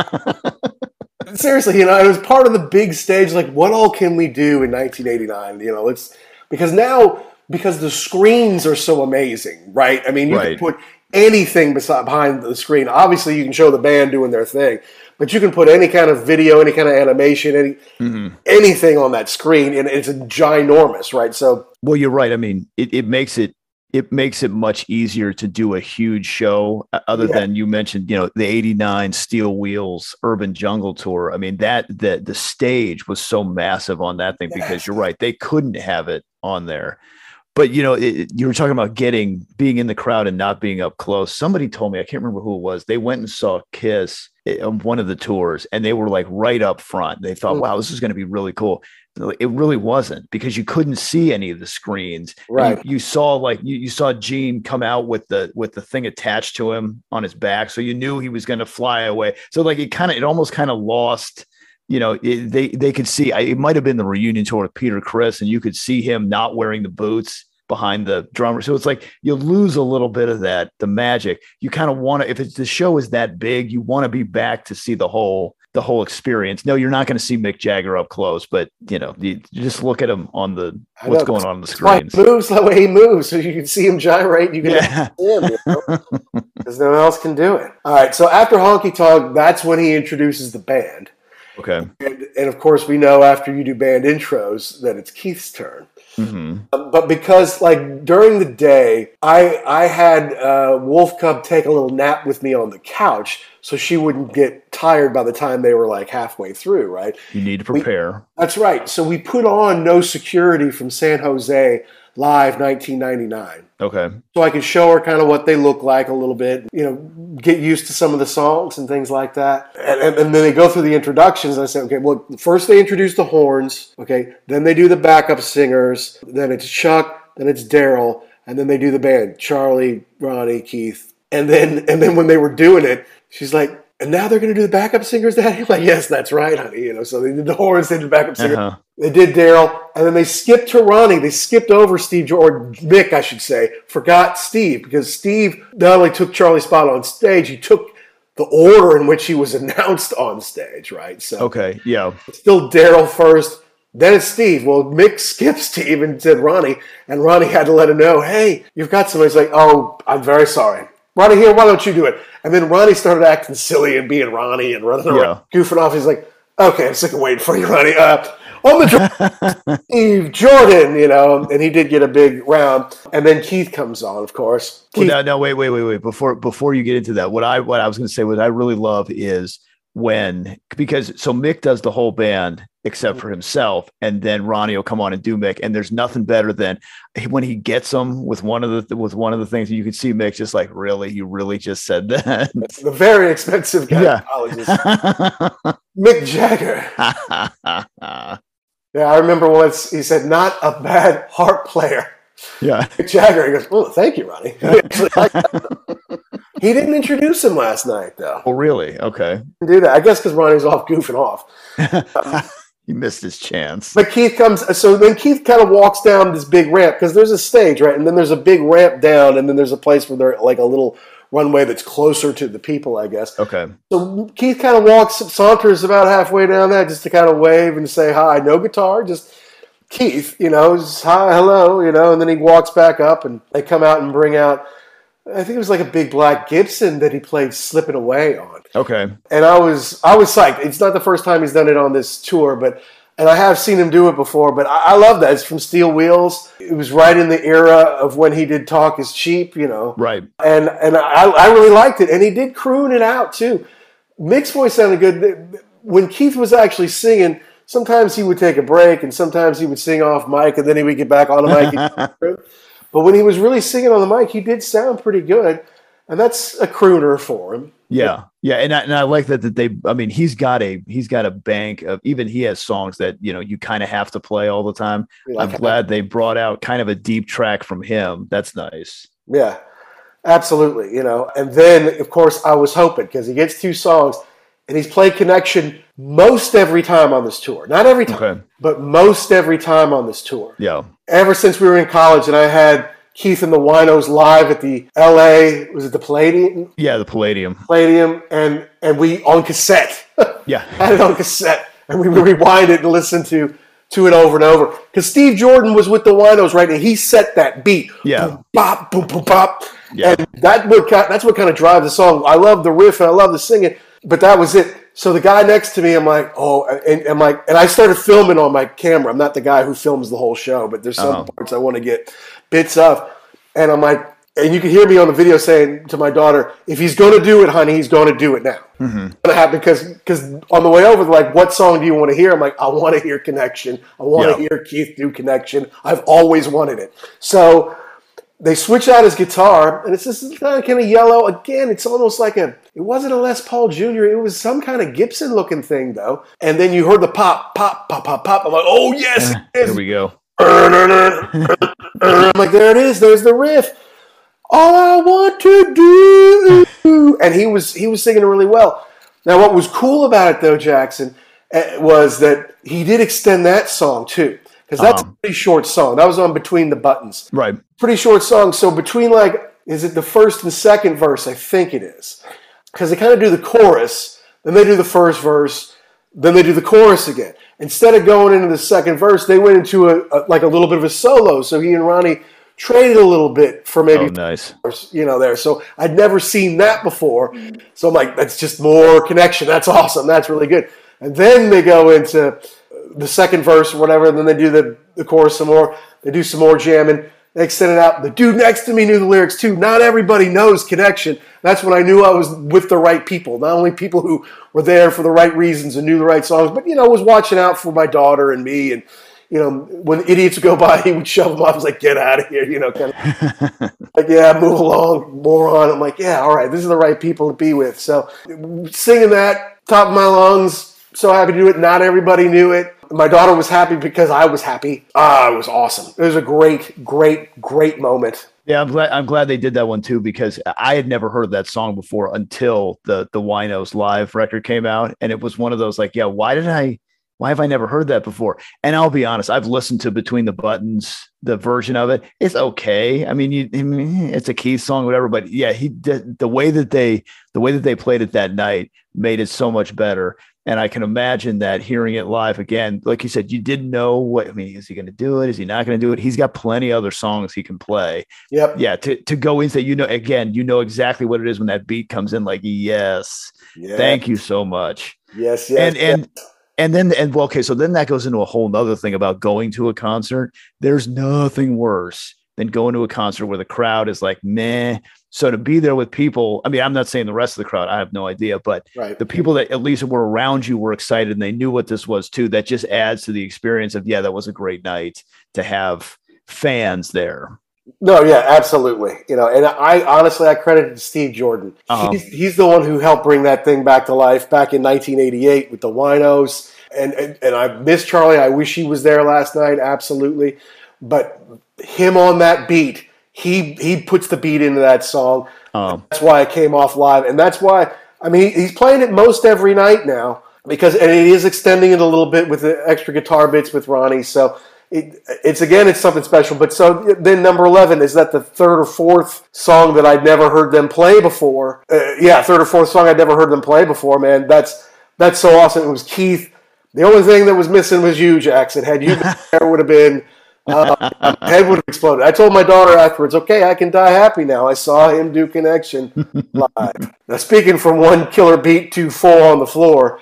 Seriously, you know, it was part of the big stage. Like, what all can we do in 1989? You know, it's because the screens are so amazing, right? I mean, you can put anything behind the screen. Obviously, you can show the band doing their thing, but you can put any kind of video, any kind of animation, anything on that screen, and it's ginormous, right? So, well, you're right. I mean, it makes it much easier to do a huge show other than you mentioned, you know, the 89 Steel Wheels Urban Jungle Tour. I mean, the stage was so massive on that thing because you're right. They couldn't have it on there. But, you know, you were talking about being in the crowd and not being up close. Somebody told me, I can't remember who it was. They went and saw Kiss on one of the tours and they were like right up front. They thought, wow, this is going to be really cool. It really wasn't because you couldn't see any of the screens. Right. You saw you saw Gene come out with the thing attached to him on his back. So you knew he was going to fly away. So like it almost kind of lost, you know, they could see, it might've been the reunion tour with Peter Criss and you could see him not wearing the boots behind the drummer. So it's like you lose a little bit of the magic. You kind of want to, if the show is that big, you want to be back to see the whole experience. No, you're not going to see Mick Jagger up close, but you know, you just look at him on what's going on the screens. He moves the way he moves, so you can see him gyrate. You can see him, you know? Because no one else can do it. All right, so after Honky Tonk, that's when he introduces the band. Okay, and of course, we know after you do band intros that it's Keith's turn. Mm-hmm. But because, like, during the day, I had Wolf Cub take a little nap with me on the couch so she wouldn't get tired by the time they were, like, halfway through, right? You need to prepare. That's right. So we put on No Security from San Jose live 1999. Okay. So I could show her kind of what they look like a little bit, you know, get used to some of the songs and things like that. And then they go through the introductions. And I said, okay, well, first they introduce the horns. Okay. Then they do the backup singers. Then it's Chuck. Then it's Daryl. And then they do the band, Charlie, Ronnie, Keith. And then when they were doing it, she's like, and now they're going to do the backup singers, Daddy? I'm like, yes, that's right, honey. You know, so they did the horns, they did the backup singer. Uh-huh. They did Daryl, and then they skipped to Ronnie. They skipped over Steve, or Mick, I should say. Forgot Steve, because Steve not only took Charlie's spot on stage, he took the order in which he was announced on stage, right? So okay, yeah. It's still Daryl first, then it's Steve. Well, Mick skipped Steve and said Ronnie, and Ronnie had to let him know, hey, you've got somebody. He's like, oh, I'm very sorry. Ronnie, here, why don't you do it? And then Ronnie started acting silly and being Ronnie and running around, goofing off. He's like, okay, I'm sick of waiting for you, Ronnie. On the drum, Steve Jordan, you know, and he did get a big round. And then Keith comes on, of course. Well, no, wait. Before you get into that, what I was going to say, what I really love is because Mick does the whole band except for himself, and then Ronnie will come on and do Mick, and there's nothing better than when he gets them with one of the things you can see Mick just like, really, you really just said that? That's the very expensive gynecologist, Mick Jagger. Yeah, I remember once he said, "Not a bad harp player." Yeah, Mick Jagger. He goes, "Oh, thank you, Ronnie." He didn't introduce him last night, though. Oh, really? Okay. He didn't do that. I guess because Ronnie's off goofing off. He missed his chance. But Keith comes, so then Keith kind of walks down this big ramp, because there's a stage, right? And then there's a big ramp down, and then there's a place where there's like a little runway that's closer to the people, I guess. Okay. So Keith kind of saunters about halfway down that just to kind of wave and say hi. No guitar, just Keith, you know, just hi, hello, you know, and then he walks back up, and they come out and bring out, I think it was like a big black Gibson that he played Slipping Away on. Okay. And I was psyched. It's not the first time he's done it on this tour, but And I have seen him do it before, but I love that. It's from Steel Wheels. It was right in the era of when he did Talk Is Cheap, you know. Right. And I really liked it. And he did croon it out, too. Mick's voice sounded good. When Keith was actually singing, sometimes he would take a break, and sometimes he would sing off mic, and then he would get back on the mic. But when he was really singing on the mic, he did sound pretty good. And that's a crooner for him. Yeah. Yeah. And I like that he's got a bank of, even he has songs that, you know, you kind of have to play all the time. I'm glad they brought out kind of a deep track from him. That's nice. Yeah, absolutely. You know, and then of course I was hoping, because he gets 2 songs and he's played Connection most every time on this tour. Not every time, but most every time on this tour. Yeah. Ever since we were in college and I had Keith and the Winos live at the LA, was it the Palladium? Yeah, the Palladium. And we on cassette. Yeah. Had it on cassette. And we would rewind it and listen to it over and over. Because Steve Jordan was with the Winos, right? And he set that beat. Yeah. Boom, bop, boom, boom, bop. Yeah. And that's what kind of drives the song. I love the riff and I love the singing, but that was it. So the guy next to me, I'm like, oh, and I started filming on my camera. I'm not the guy who films the whole show, but there's some parts I want to get bits of. And I'm like, and you can hear me on the video saying to my daughter, if he's going to do it, honey, he's going to do it now. Mm-hmm. Because on the way over, they're like, what song do you want to hear? I'm like, I want to hear Connection. I want to hear Keith do Connection. I've always wanted it. So they switch out his guitar, and it's this kind of yellow. Again, it's almost like it wasn't a Les Paul Jr. It was some kind of Gibson-looking thing, though. And then you heard the pop, pop, pop, pop, pop. I'm like, oh, yes, it is. Here we go. I'm like, there it is. There's the riff. All I want to do. And he was singing really well. Now, what was cool about it, though, Jackson, was that he did extend that song, too. Because that's a pretty short song. That was on Between the Buttons. Right. Pretty short song. So between, is it the first and second verse? I think it is. Because they kind of do the chorus, then they do the first verse, then they do the chorus again. Instead of going into the second verse, they went into a little bit of a solo. So he and Ronnie traded a little bit for maybe nice. There. So I'd never seen that before. So I'm like, that's just more Connection. That's awesome. That's really good. And then they go into the second verse or whatever, and then they do the chorus some more. They do some more jamming. They extend it out. The dude next to me knew the lyrics too. Not everybody knows Connection. That's when I knew I was with the right people. Not only people who were there for the right reasons and knew the right songs, but, was watching out for my daughter and me. And, when idiots would go by, he would shove them off. I was like, get out of here, kind of. Like, yeah, move along, moron. I'm like, yeah, all right, this is the right people to be with. So singing that, top of my lungs, so happy to do it. Not everybody knew it. My daughter was happy because I was happy. It was awesome. It was a great, great, great moment. Yeah, I'm glad they did that one too, because I had never heard that song before until the Winos live record came out, and it was one of those like, yeah, why have I never heard that before? And I'll be honest, I've listened to Between the Buttons, the version of it. It's okay. I mean, it's a Keith song, whatever. But yeah, he did the way that they played it that night made it so much better. And I can imagine that hearing it live again, like you said, you didn't know is he going to do it? Is he not going to do it? He's got plenty of other songs he can play. Yep. Yeah. To go into, you know exactly what it is when that beat comes in, like, yes, thank you so much. Yes. So then that goes into a whole nother thing about going to a concert. There's nothing worse than going to a concert where the crowd is like, meh. So to be there with people, I mean, I'm not saying the rest of the crowd, I have no idea, but the people that at least were around you were excited and they knew what this was too. That just adds to the experience of, that was a great night to have fans there. No, yeah, absolutely. And I honestly credit it to Steve Jordan. He's the one who helped bring that thing back to life back in 1988 with the Winos. And I miss Charlie. I wish he was there last night. Absolutely. But him on that beat, he puts the beat into that song. That's why it came off live. And that's why, he's playing it most every night now and it is extending it a little bit with the extra guitar bits with Ronnie. So it's something special. But so then number 11, is that the third or fourth song that I'd never heard them play before? Third or fourth song I'd never heard them play before, man. That's so awesome. It was Keith. The only thing that was missing was you, Jackson. Had you been there, would have been, my head would have exploded. I told my daughter afterwards, okay, I can die happy now. I saw him do Connection live. Now, speaking from one killer beat to 4 on the floor. Yeah.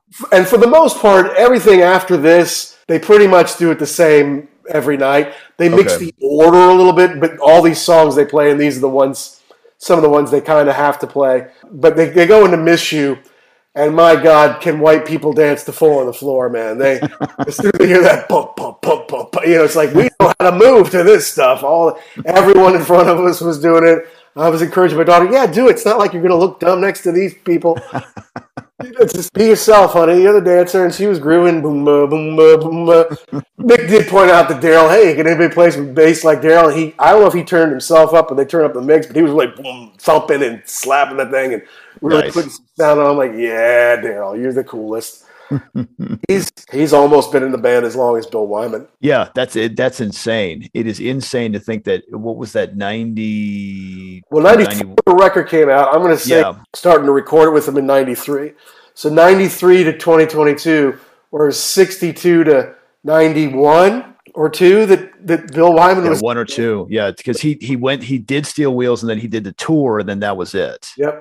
And for the most part, everything after this, they pretty much do it the same every night. They mix the order a little bit, but all these songs they play, and these are the ones, some of the ones they kind of have to play. But they go into Miss You, and my God, can white people dance to Four on the Floor, man. As soon as they hear that, pump, pump, pump, pump, it's like, we know how to move to this stuff. Everyone in front of us was doing it. I was encouraging my daughter, yeah, do it. It's not like you're going to look dumb next to these people. Just be yourself, honey. You're the dancer. And she was grooving. Boom, boom, boom, boom. Nick did point out to Daryl, hey, can anybody play some bass like Daryl? I don't know if he turned himself up or they turned up the mix, but he was like boom, thumping and slapping that thing and really putting some sound on. I'm like, yeah, Daryl, you're the coolest. He's almost been in the band as long as Bill Wyman. Yeah, that's it. That's insane. It is insane to think that. What was that? 90. Well, 94 the record came out. I'm going to say starting to record it with them in 93. So 93 to 2022, or 62 to 91 or 2 that Bill Wyman was 1 or 2. Yeah, because he did Steel Wheels and then he did the tour and then that was it. Yep.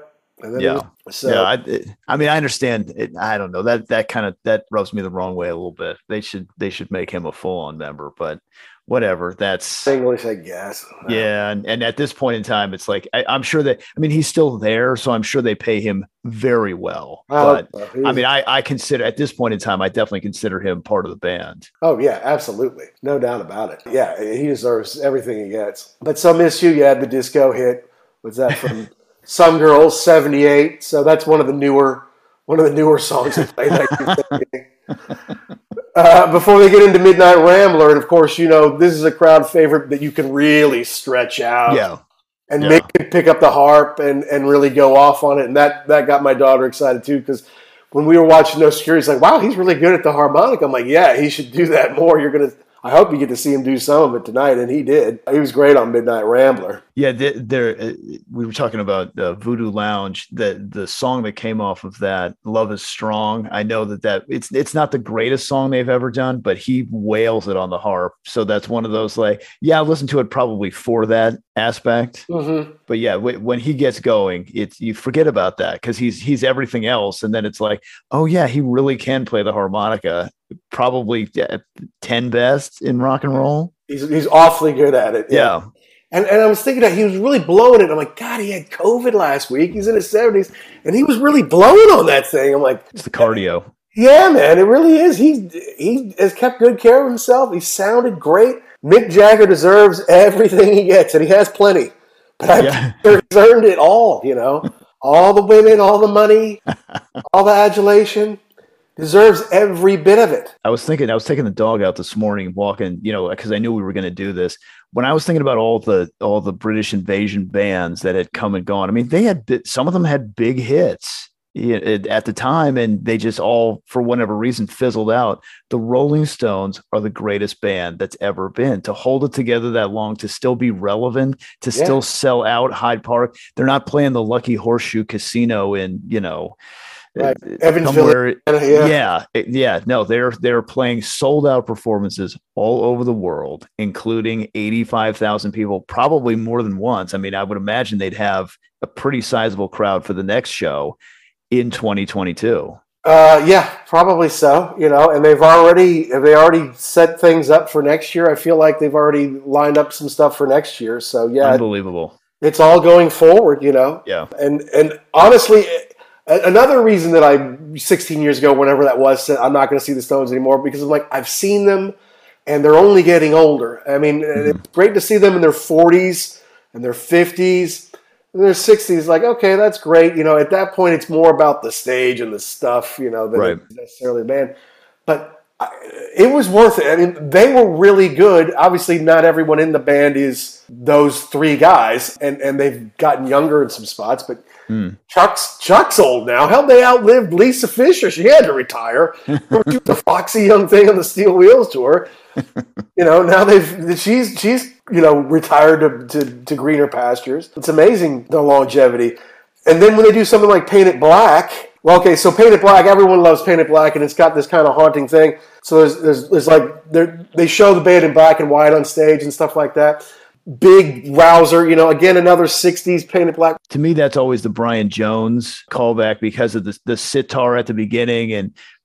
I mean, I understand it. I don't know that rubs me the wrong way a little bit. They should make him a full-on member, but whatever. That's English, I guess. Yeah, and at this point in time, it's like I'm sure that. I mean, he's still there, so I'm sure they pay him very well. But I mean, I consider at this point in time, I definitely consider him part of the band. Oh yeah, absolutely, no doubt about it. Yeah, he deserves everything he gets. But So Miss You, had the disco hit. Was that from? Some Girls, 78. So that's one of the newer songs they played. Before they get into Midnight Rambler, and of course, this is a crowd favorite that you can really stretch out. Yeah. And make it pick up the harp and really go off on it. And that got my daughter excited too, because when we were watching No Security, it's like, wow, he's really good at the harmonica. I'm like, yeah, he should do that more. I hope you get to see him do some of it tonight, and he did. He was great on Midnight Rambler. Yeah, we were talking about Voodoo Lounge. The song that came off of that, "Love Is Strong." I know that it's not the greatest song they've ever done, but he wails it on the harp. So that's one of those I listen to it probably for that aspect. Mm-hmm. But yeah, when he gets going, you forget about that because he's everything else, and then it's like, oh yeah, he really can play the harmonica. Probably 10 best in rock and roll. He's awfully good at it. Yeah. And I was thinking that he was really blowing it. I'm like, God, he had COVID last week. He's in his 70s, and he was really blowing on that thing. I'm like, it's the cardio. Yeah, man, it really is. He has kept good care of himself. He sounded great. Mick Jagger deserves everything he gets, and he has plenty. But I'm sure he's earned it all, all the women, all the money, all the adulation. Deserves every bit of it. I was taking the dog out this morning, walking, because I knew we were going to do this. When I was thinking about all the British invasion bands that had come and gone, I mean, some of them had big hits at the time, and they just all, for whatever reason, fizzled out. The Rolling Stones are the greatest band that's ever been. To hold it together that long, to still be relevant, to still sell out Hyde Park. They're not playing the Lucky Horseshoe Casino in, Right. Evansville. No, they're playing sold out performances all over the world, including 85,000 people, probably more than once. I mean, I would imagine they'd have a pretty sizable crowd for the next show in 2022. Yeah, probably so. And they already set things up for next year. I feel like they've already lined up some stuff for next year. So yeah, unbelievable. It's all going forward. Yeah, and honestly. Another reason that I, 16 years ago, whenever that was, said I'm not going to see the Stones anymore, because I'm like, I've seen them, and they're only getting older. I mean, It's great to see them in their 40s and their 50s and their 60s. Like, okay, that's great. At that point, it's more about the stage and the stuff, than necessarily the band. But it was worth it. I mean, they were really good. Obviously, not everyone in the band is those three guys, and they've gotten younger in some spots, but Chuck's old now. Hell, they outlived Lisa Fisher. She had to retire. She was the foxy young thing on the Steel Wheels tour. Now she's retired to greener pastures. It's amazing the longevity. And then when they do something like Paint It Black, well, okay, so Paint It Black, everyone loves Paint It Black, and it's got this kind of haunting thing. So there's like they show the band in black and white on stage and stuff like that. Big rouser, again, another 60s Paint It Black. To me, that's always the Brian Jones callback because of the sitar at the beginning and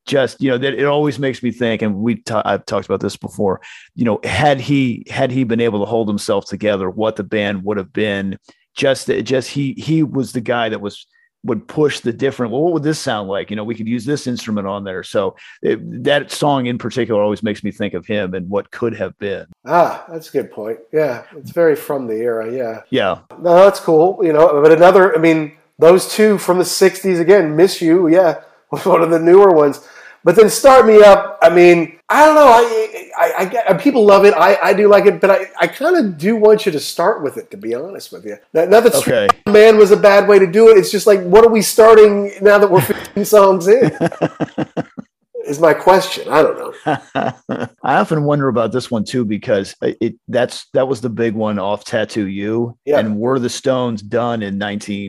just, that it always makes me think, and I've talked about this before, had he been able to hold himself together, what the band would have been. Just he was the guy that would push the different, well, what would this sound like? We could use this instrument on there. So that song in particular always makes me think of him and what could have been. That's a good point. Yeah. It's very from the era. Yeah. Yeah. No, that's cool. But those two from the 60s, again, Miss You. Yeah. Was one of the newer ones. But then Start Me Up, I don't know. I people love it. I do like it, but I kind of do want you to start with it, to be honest with you. Not that Okay. Man was a bad way to do it. It's just like, what are we starting now that we're 15 songs in? Is my question. I don't know. I often wonder about this one too, because that was the big one off Tattoo You. Yeah. And Were the Stones done in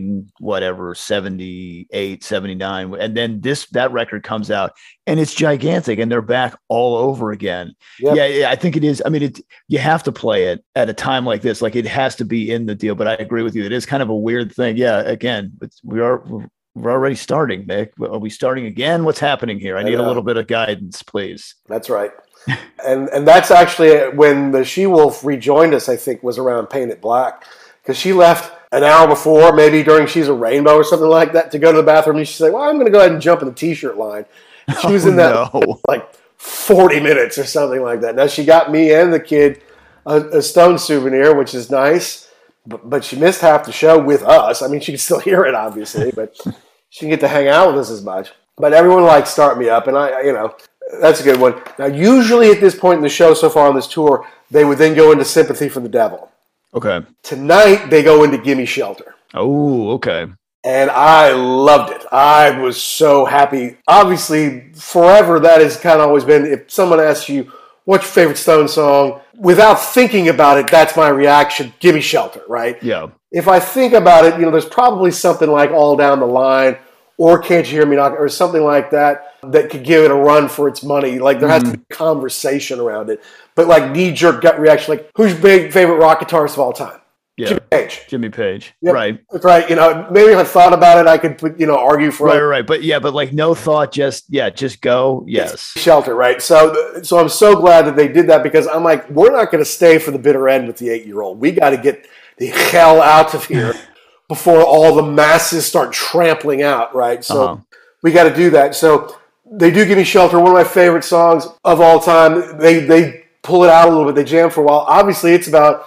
78, 79. And then that record comes out and it's gigantic and they're back all over again. Yep. Yeah, I think it is. You have to play it at a time like this. Like, it has to be in the deal, but I agree with you. It is kind of a weird thing. Yeah. Again, we're already starting, Mick. Are we starting again? What's happening here? I need a little bit of guidance, please. That's right. and that's actually when the She-Wolf rejoined us, I think, was around Paint It Black. Because she left an hour before, maybe during She's a Rainbow or something like that, to go to the bathroom. And she said, well, I'm going to go ahead and jump in the T-shirt line. And she was in that like 40 minutes or something like that. Now, she got me and the kid a Stone souvenir, which is nice. But she missed half the show with us. She can still hear it, obviously, but she didn't get to hang out with us as much. But everyone likes Start Me Up, and that's a good one. Now, usually at this point in the show so far on this tour, they would then go into Sympathy for the Devil. Okay. Tonight, they go into Gimme Shelter. Oh, okay. And I loved it. I was so happy. Obviously, forever, that has kind of always been, if someone asks you, what's your favorite Stone song? Without thinking about it, that's my reaction. Gimme Shelter, right? Yeah. If I think about it, there's probably something like All Down the Line or Can't You Hear Me Knocking or something like that could give it a run for its money. Like, there has to be conversation around it. But like knee-jerk gut reaction, like, who's your big favorite rock guitarist of all time? Yeah. Jimmy Page. Yep. Right. That's right. Maybe if I thought about it, I could, argue for it. Right. But no thought, just go. Yes. Shelter, right? So I'm so glad that they did that, because I'm like, we're not going to stay for the bitter end with the 8-year-old. We got to get the hell out of here before all the masses start trampling out, right? So we got to do that. So they do Gimme Shelter, one of my favorite songs of all time. They pull it out a little bit. They jam for a while. Obviously, it's about,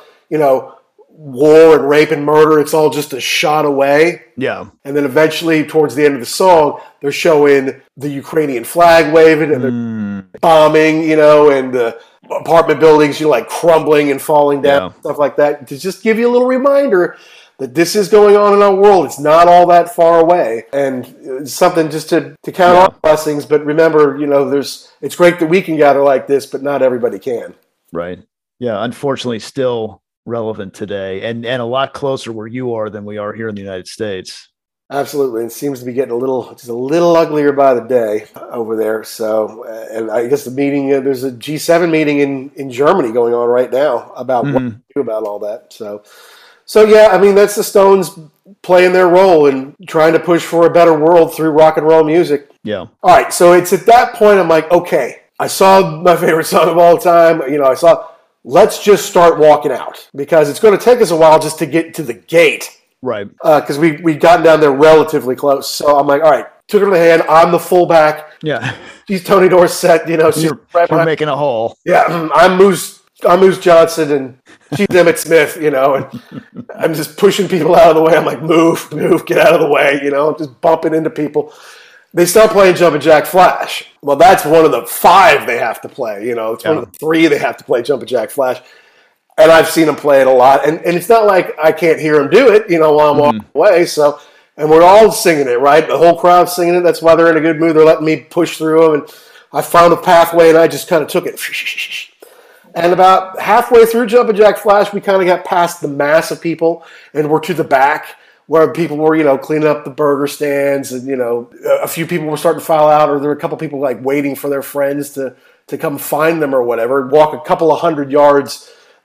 war and rape and murder. It's all just a shot away. Yeah. And then eventually, towards the end of the song, they're showing the Ukrainian flag waving and they're bombing, and the apartment buildings, like crumbling and falling down, stuff like that, to just give you a little reminder that this is going on in our world. It's not all that far away. And it's something just to count our blessings. But remember, it's great that we can gather like this, but not everybody can. Right. Yeah. Unfortunately, still relevant today and a lot closer where you are than we are here in the United States. Absolutely. It seems to be getting a little uglier by the day over there. So, and I guess the meeting, there's a G7 meeting in Germany going on right now about what to do about all that. So yeah, that's the Stones playing their role and trying to push for a better world through rock and roll music. Yeah. All right. So it's at that point I'm like, okay, I saw my favorite song of all time. Let's just start walking out, because it's going to take us a while just to get to the gate. Right. Because we'd gotten down there relatively close. So I'm like, all right, took her to the hand. I'm the fullback. Yeah. She's Tony Dorsett, We're making a hole. Yeah. I'm Moose Johnson and she's Emmett Smith, and I'm just pushing people out of the way. I'm like, move, get out of the way, just bumping into people. They start playing Jumpin' Jack Flash. Well, that's one of the 5 they have to play. It's one of the 3 they have to play Jumpin' Jack Flash. And I've seen them play it a lot. And it's not like I can't hear them do it, while I'm walking away. So, and we're all singing it, right? The whole crowd's singing it. That's why they're in a good mood. They're letting me push through them. And I found a pathway, and I just kind of took it. And about halfway through Jumpin' Jack Flash, we kind of got past the mass of people, and we're to the back, where people were, cleaning up the burger stands, and, a few people were starting to file out, or there were a couple people, waiting for their friends to come find them or whatever, walk a couple of 100 yards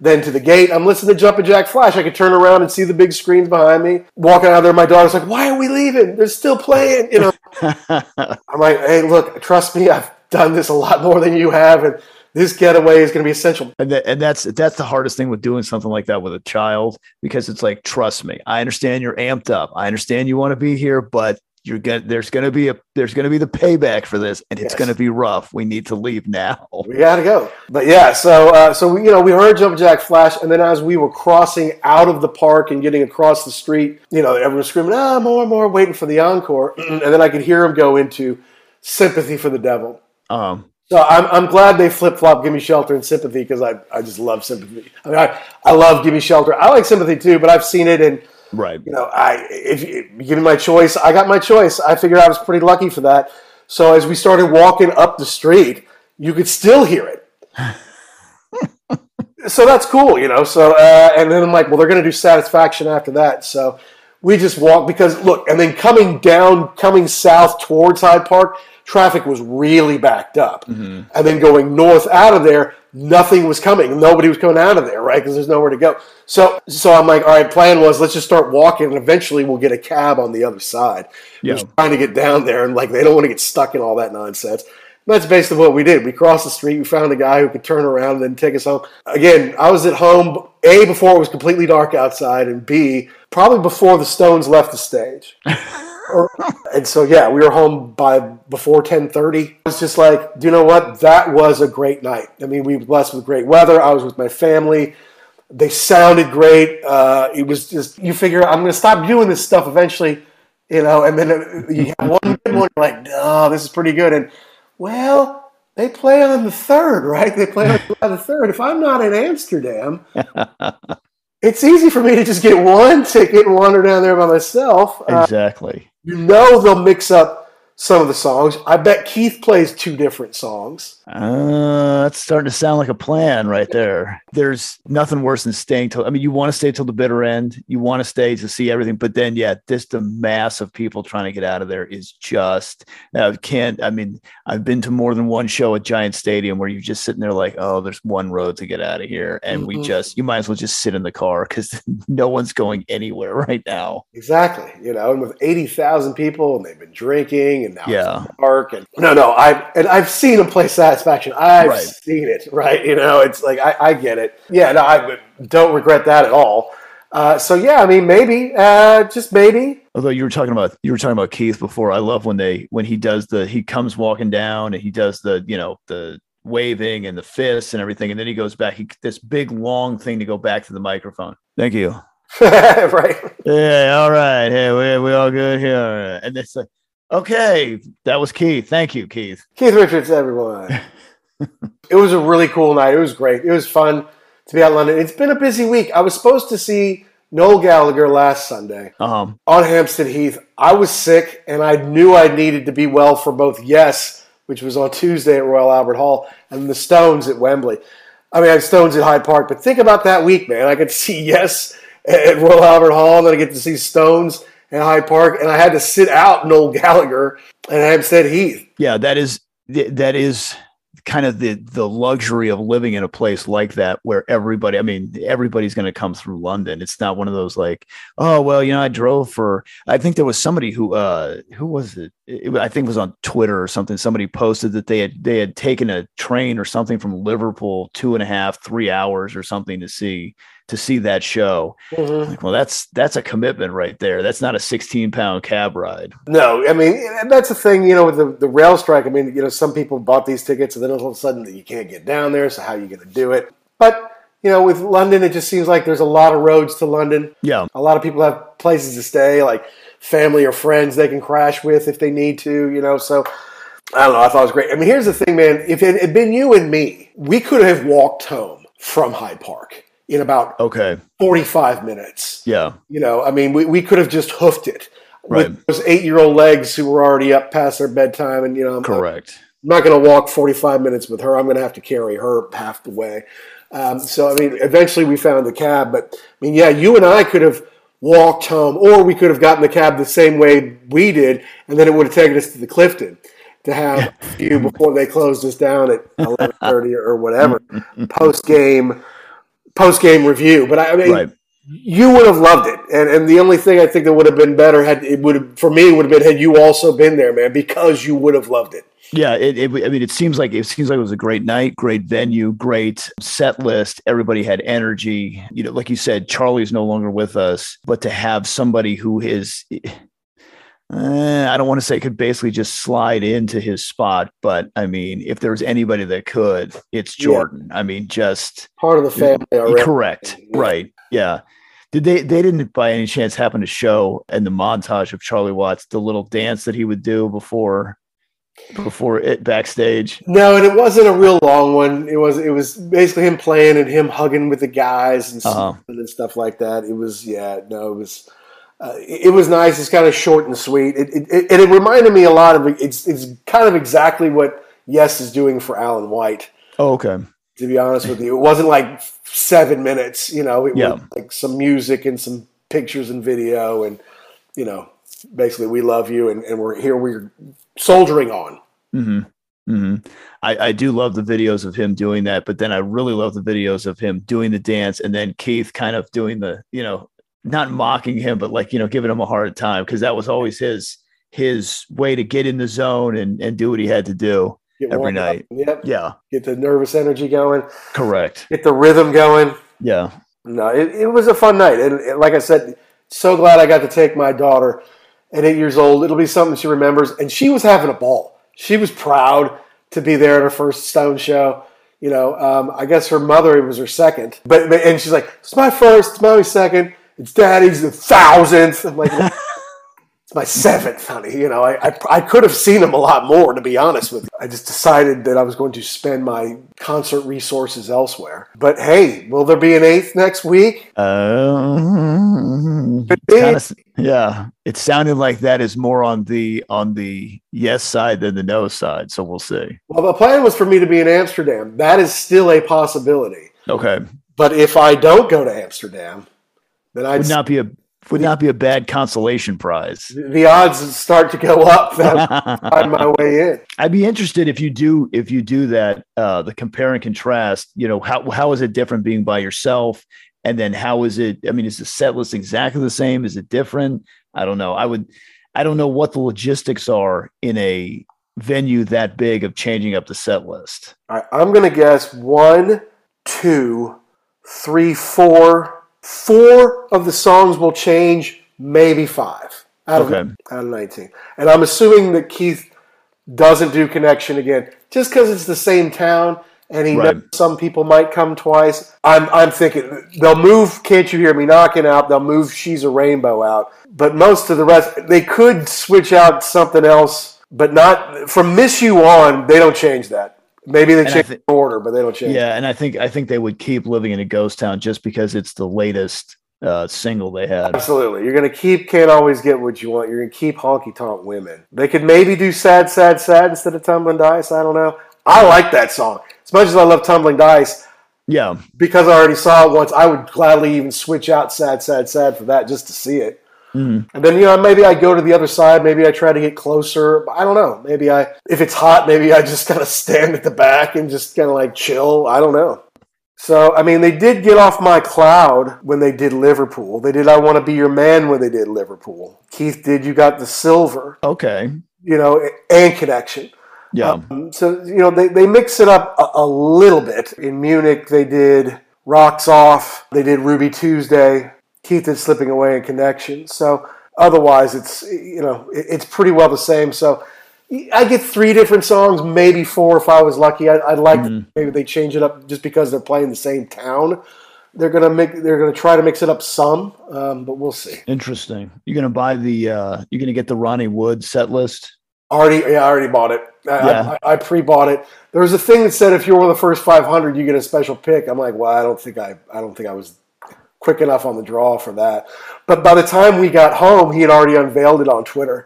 then to the gate. I'm listening to Jumpin' Jack Flash. I could turn around and see the big screens behind me. Walking out there, my daughter's like, "Why are we leaving? They're still playing." I'm like, "Hey, look, trust me, I've done this a lot more than you have, and this getaway is going to be essential." And that's the hardest thing with doing something like that with a child, because it's like, trust me, I understand you're amped up. I understand you want to be here, but there's going to be the payback for this, and it's going to be rough. We need to leave now. We got to go. But yeah, so we heard Jumpin' Jack Flash, and then as we were crossing out of the park and getting across the street, everyone was screaming, more, waiting for the encore. And then I could hear him go into Sympathy for the Devil. So I'm glad they flip-flop Gimme Shelter and Sympathy, because I just love Sympathy. I mean, I love Gimme Shelter. I like Sympathy too, but I've seen it, and right. If you give me my choice, I got my choice. I figured I was pretty lucky for that. So as we started walking up the street, you could still hear it. So that's cool, So and then I'm like, well, they're going to do Satisfaction after that. So we just walked, because look, and then coming south towards Hyde Park, traffic was really backed up. Mm-hmm. And then going north out of there, nothing was coming. Nobody was coming out of there, right? Because there's nowhere to go. So I'm like, all right, plan was, let's just start walking, and eventually we'll get a cab on the other side. Yeah. Just trying to get down there, and they don't want to get stuck in all that nonsense. And that's basically what we did. We crossed the street. We found a guy who could turn around and then take us home. Again, I was at home, A, before it was completely dark outside, and B, probably before the Stones left the stage. And so, we were home before 10:30. It's just like, do you know what? That was a great night. I mean, we were blessed with great weather. I was with my family. They sounded great. It was just, you figure, I'm going to stop doing this stuff eventually, and then you have one good one, you're like, no, this is pretty good. And, well, they play on the 3rd, right? They play on July the 3rd. If I'm not in Amsterdam, it's easy for me to just get one ticket and wander down there by myself. Exactly. They'll mix up some of the songs. I bet Keith plays 2 different songs. That's starting to sound like a plan right there. There's nothing worse than staying till, you want to stay till the bitter end. You want to stay to see everything. But then, the mass of people trying to get out of there is just, I've been to more than one show at Giant Stadium where you're just sitting there like, oh, there's one road to get out of here. And you might as well just sit in the car, because no one's going anywhere right now. Exactly. And with 80,000 people, and they've been drinking, and now it's dark. And I've seen them play Satisfaction. I've seen it, right? It's like, I get it. Yeah, no, I don't regret that at all. Maybe, just maybe. Although you were talking about Keith before. I love when he comes walking down and he does the waving and the fists and everything, and then he goes back. This big long thing to go back to the microphone. Thank you. Right. Yeah. All right. Hey, we all good here. And it's like, okay, that was Keith. Thank you, Keith. Keith Richards, everyone. It was a really cool night. It was great. It was fun to be out in London. It's been a busy week. I was supposed to see Noel Gallagher last Sunday on Hampstead Heath. I was sick, and I knew I needed to be well for both Yes, which was on Tuesday at Royal Albert Hall, and the Stones at Wembley. I had Stones at Hyde Park, but think about that week, man. I get to see Yes at Royal Albert Hall, and then I get to see Stones at Hyde Park, and I had to sit out Noel Gallagher at Hampstead Heath. Yeah, that is kind of the luxury of living in a place like that, where everybody's going to come through London. It's not one of those like, oh, well, I drove I think there was somebody who was it? I think it was on Twitter or something. Somebody posted that they had taken a train or something from Liverpool 2.5-3 hours or something to see that show. Mm-hmm. Like, well, that's a commitment right there. That's not a 16-pound cab ride. No, that's the thing, with the rail strike. Some people bought these tickets, and then all of a sudden you can't get down there. So how are you going to do it? But, with London, it just seems like there's a lot of roads to London. Yeah. A lot of people have places to stay, like family or friends they can crash with if they need to, So I don't know. I thought it was great. Here's the thing, man. If it had been you and me, we could have walked home from Hyde Park in about 45 minutes. Yeah. We could have just hoofed it with those 8-year-old legs who were already up past their bedtime. And, correct. I'm not going to walk 45 minutes with her. I'm going to have to carry her half the way. Eventually we found the cab. But, you and I could have walked home, or we could have gotten the cab the same way we did, and then it would have taken us to the Clifton to have a few before they closed us down at 11:30 or whatever. Post-game post-game review. But I mean, Right. you would have loved it. And the only thing I think that would have been better had you also been there, man, because you would have loved it. Yeah, I mean, it seems like it was a great night, great venue, great set list. Everybody had energy. You know, like you said, Charlie's no longer with us, but to have somebody who is, I don't want to say could basically just slide into his spot, but I mean, if there's anybody that could, it's Jordan. I mean, just part of the family already. Correct. Yeah. Right. Yeah. Did they didn't by any chance happen to show in the montage of Charlie Watts the little dance that he would do before it backstage? No, and it wasn't a real long one. It was basically him playing and him hugging with the guys and stuff like that. It was it was nice. It's kind of short and sweet. It reminded me a lot of it's kind of exactly what Yes is doing for Alan White. Oh, okay. To be honest with you, it wasn't like 7 minutes. You know, it was like some music and some pictures and video, and you know, basically we love you and we're here. We're soldiering on. Mm-hmm. Mm-hmm. I do love the videos of him doing that, but then I really love the videos of him doing the dance, and then Keith kind of doing the, you know, not mocking him, but like, you know, giving him a hard time, because that was always his way to get in the zone and do what he had to do every night. Yep. Yeah. Get the nervous energy going. Correct. Get the rhythm going. Yeah. No, it was a fun night. And like I said, so glad I got to take my daughter at 8 years old. It'll be something she remembers. And she was having a ball. She was proud to be there at her first Stone show. You know, I guess her mother, it was her second. And she's like, it's my first, it's my second. It's Daddy's the 1,000th. I'm like, it's my 7th, honey. You know, I could have seen him a lot more, to be honest with you. I just decided that I was going to spend my concert resources elsewhere. But hey, will there be an 8th next week? Yeah. It sounded like that is more on the yes side than the no side. So we'll see. Well, the plan was for me to be in Amsterdam. That is still a possibility. Okay. But if I don't go to Amsterdam, then I'd would not be a bad consolation prize. The odds start to go up that I find my way in. I'd be interested if you do that, the compare and contrast, you know, how is it different being by yourself? And then how is it, I mean, is the set list exactly the same? Is it different? I don't know. I don't know what the logistics are in a venue that big of changing up the set list. All right, I'm going to guess 1, 2, 3, 4. 4 of the songs will change, maybe 5 out of 19. And I'm assuming that Keith doesn't do Connection again, just because it's the same town and he knows some people might come twice. I'm thinking they'll move Can't You Hear Me Knocking out, they'll move She's a Rainbow out, but most of the rest, they could switch out something else, but not from Miss You On, they don't change that. Maybe they change the order, but they don't change. Yeah, and I think they would keep Living in a Ghost Town just because it's the latest single they had. Absolutely. You're going to keep Can't Always Get What You Want. You're going to keep Honky Tonk Women. They could maybe do Sad, Sad, Sad instead of Tumbling Dice. I don't know. I like that song. As much as I love Tumbling Dice, yeah, because I already saw it once, I would gladly even switch out Sad, Sad, Sad for that just to see it. Mm-hmm. And then, you know, maybe I go to the other side. Maybe I try to get closer. I don't know. Maybe if it's hot, maybe I just kind of stand at the back and just kind of like chill. I don't know. So, I mean, they did get off my cloud when they did Liverpool. They did I Want to Be Your Man when they did Liverpool. Keith did You Got the Silver. Okay. You know, and Connection. Yeah. So, you know, they mix it up a little bit. In Munich, they did Rocks Off. They did Ruby Tuesday. Keith is Slipping Away in Connection. So otherwise, it's, you know, it's pretty well the same. So I get 3 different songs, maybe 4 if I was lucky. I'd like maybe they change it up just because they're playing the same town. They're gonna try to mix it up some, but we'll see. Interesting. You're gonna buy you're gonna get the Ronnie Wood set list. I already bought it. I pre-bought it. There was a thing that said if you were the first 500, you get a special pick. I'm like, well, I don't think I was quick enough on the draw for that. But by the time we got home, he had already unveiled it on Twitter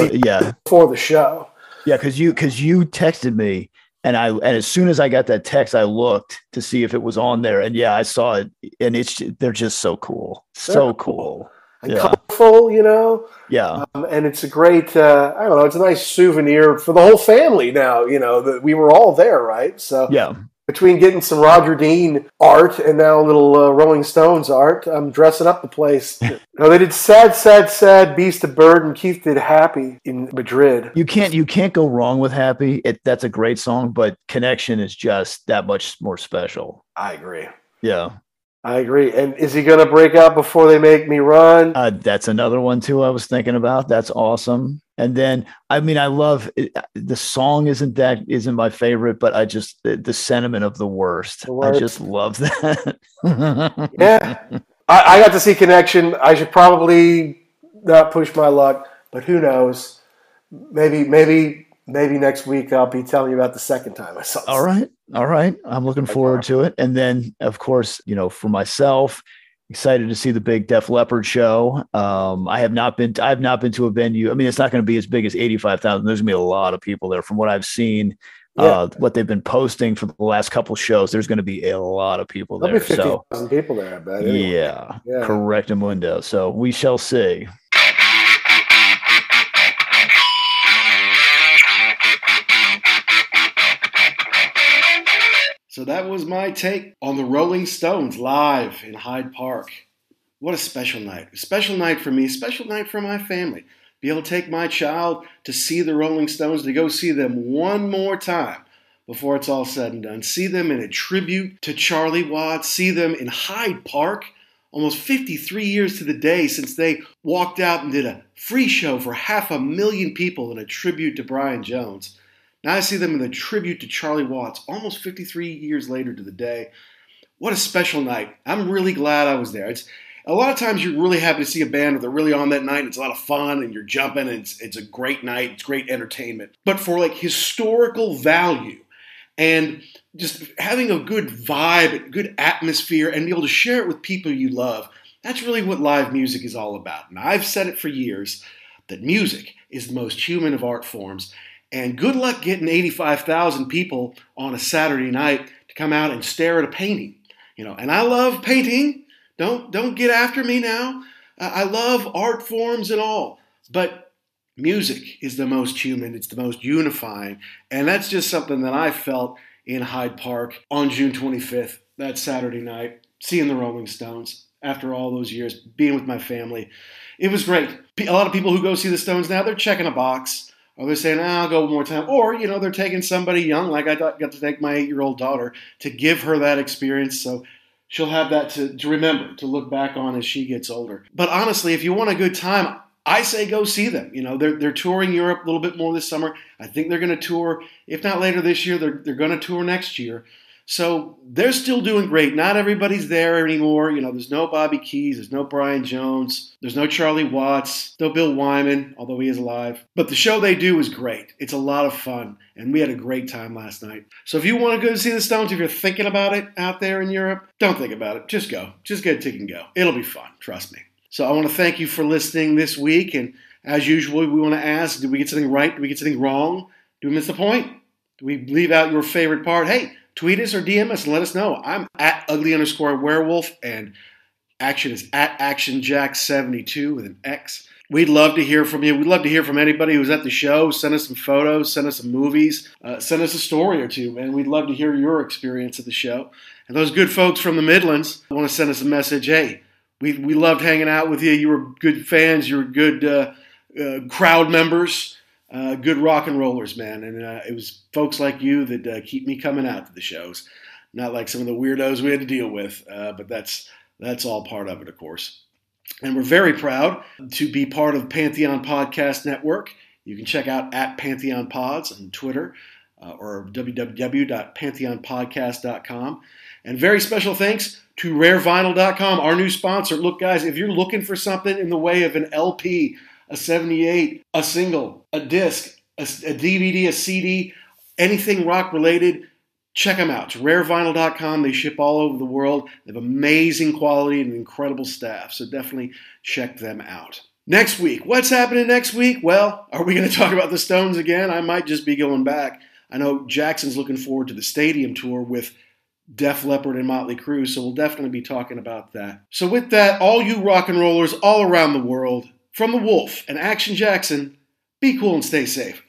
before the show. Yeah, because you texted me, and as soon as I got that text, I looked to see if it was on there, and I saw it, and they're just so cool, cool. And colorful, you know. Yeah, and it's a great, I don't know, it's a nice souvenir for the whole family now. You know that we were all there, right? So yeah. Between getting some Roger Dean art and now a little Rolling Stones art, I'm dressing up the place. No, they did Sad, Sad, Sad, Beast of Burden. Keith did Happy in Madrid. You can't go wrong with Happy. That's a great song, but Connection is just that much more special. I agree. Yeah. I agree. And is he going to break out before they make me run? That's another one too I was thinking about. That's awesome. And then, I mean, I love it. The song isn't my favorite, but I just, the sentiment of the worst. I just love that. Yeah. I got to see Connection. I should probably not push my luck, but who knows? Maybe next week I'll be telling you about the second time I saw it. All right. I'm looking forward to it. And then, of course, for myself, excited to see the big Def Leppard show. I have not been to a venue. I mean, it's not going to be as big as 85,000. There's going to be a lot of people there from what I've seen. What they've been posting for the last couple of shows, there's going to be a lot of people there. There'll be 50,000 people there, I bet. Anyway. Yeah, correctamundo. So we shall see. So that was my take on the Rolling Stones live in Hyde Park. What a special night. A special night for me, a special night for my family. Be able to take my child to see the Rolling Stones, to go see them one more time before it's all said and done. See them in a tribute to Charlie Watts. See them in Hyde Park, almost 53 years to the day since they walked out and did a free show for 500,000 people in a tribute to Brian Jones. Now I see them in a tribute to Charlie Watts, almost 53 years later to the day. What a special night. I'm really glad I was there. A lot of times you're really happy to see a band or they're really on that night. It's a lot of fun and you're jumping and it's a great night. It's great entertainment. But for like historical value and just having a good vibe, good atmosphere and be able to share it with people you love, that's really what live music is all about. And I've said it for years that music is the most human of art forms. And good luck getting 85,000 people on a Saturday night to come out and stare at a painting. And I love painting. Don't get after me now. I love art forms and all. But music is the most human. It's the most unifying. And that's just something that I felt in Hyde Park on June 25th, that Saturday night, seeing the Rolling Stones after all those years, being with my family. It was great. A lot of people who go see the Stones now, they're checking a box. Or they're saying, I'll go one more time. Or, they're taking somebody young, like I got to take my 8-year-old daughter, to give her that experience. So she'll have that to remember, to look back on as she gets older. But honestly, if you want a good time, I say go see them. They're touring Europe a little bit more this summer. I think they're going to tour, if not later this year, they're going to tour next year. So they're still doing great. Not everybody's there anymore. There's no Bobby Keys. There's no Brian Jones. There's no Charlie Watts. No Bill Wyman, although he is alive. But the show they do is great. It's a lot of fun. And we had a great time last night. So if you want to go see the Stones, if you're thinking about it out there in Europe, don't think about it. Just go. Just get a ticket and go. It'll be fun. Trust me. So I want to thank you for listening this week. And as usual, we want to ask, did we get something right? Did we get something wrong? Did we miss the point? Did we leave out your favorite part? Hey, tweet us or DM us and let us know. I'm at ugly_werewolf and Action is at ActionJack72 with an X. We'd love to hear from you. We'd love to hear from anybody who's at the show. Send us some photos, send us some movies, send us a story or two, and we'd love to hear your experience at the show. And those good folks from the Midlands want to send us a message. Hey, we loved hanging out with you. You were good fans. You were good crowd members. Good rock and rollers, man. And it was folks like you that keep me coming out to the shows. Not like some of the weirdos we had to deal with, but that's all part of it, of course. And we're very proud to be part of Pantheon Podcast Network. You can check out at Pantheon Pods on Twitter or www.pantheonpodcast.com. And very special thanks to RareVinyl.com, our new sponsor. Look, guys, if you're looking for something in the way of an LP, a 78, a single, a disc, a DVD, a CD, anything rock related, check them out. It's rarevinyl.com. They ship all over the world. They have amazing quality and incredible staff. So definitely check them out. Next week, what's happening next week? Well, are we going to talk about the Stones again? I might just be going back. I know Jackson's looking forward to the stadium tour with Def Leppard and Motley Crue, so we'll definitely be talking about that. So with that, all you rock and rollers all around the world, from the Wolf and Action Jackson, be cool and stay safe.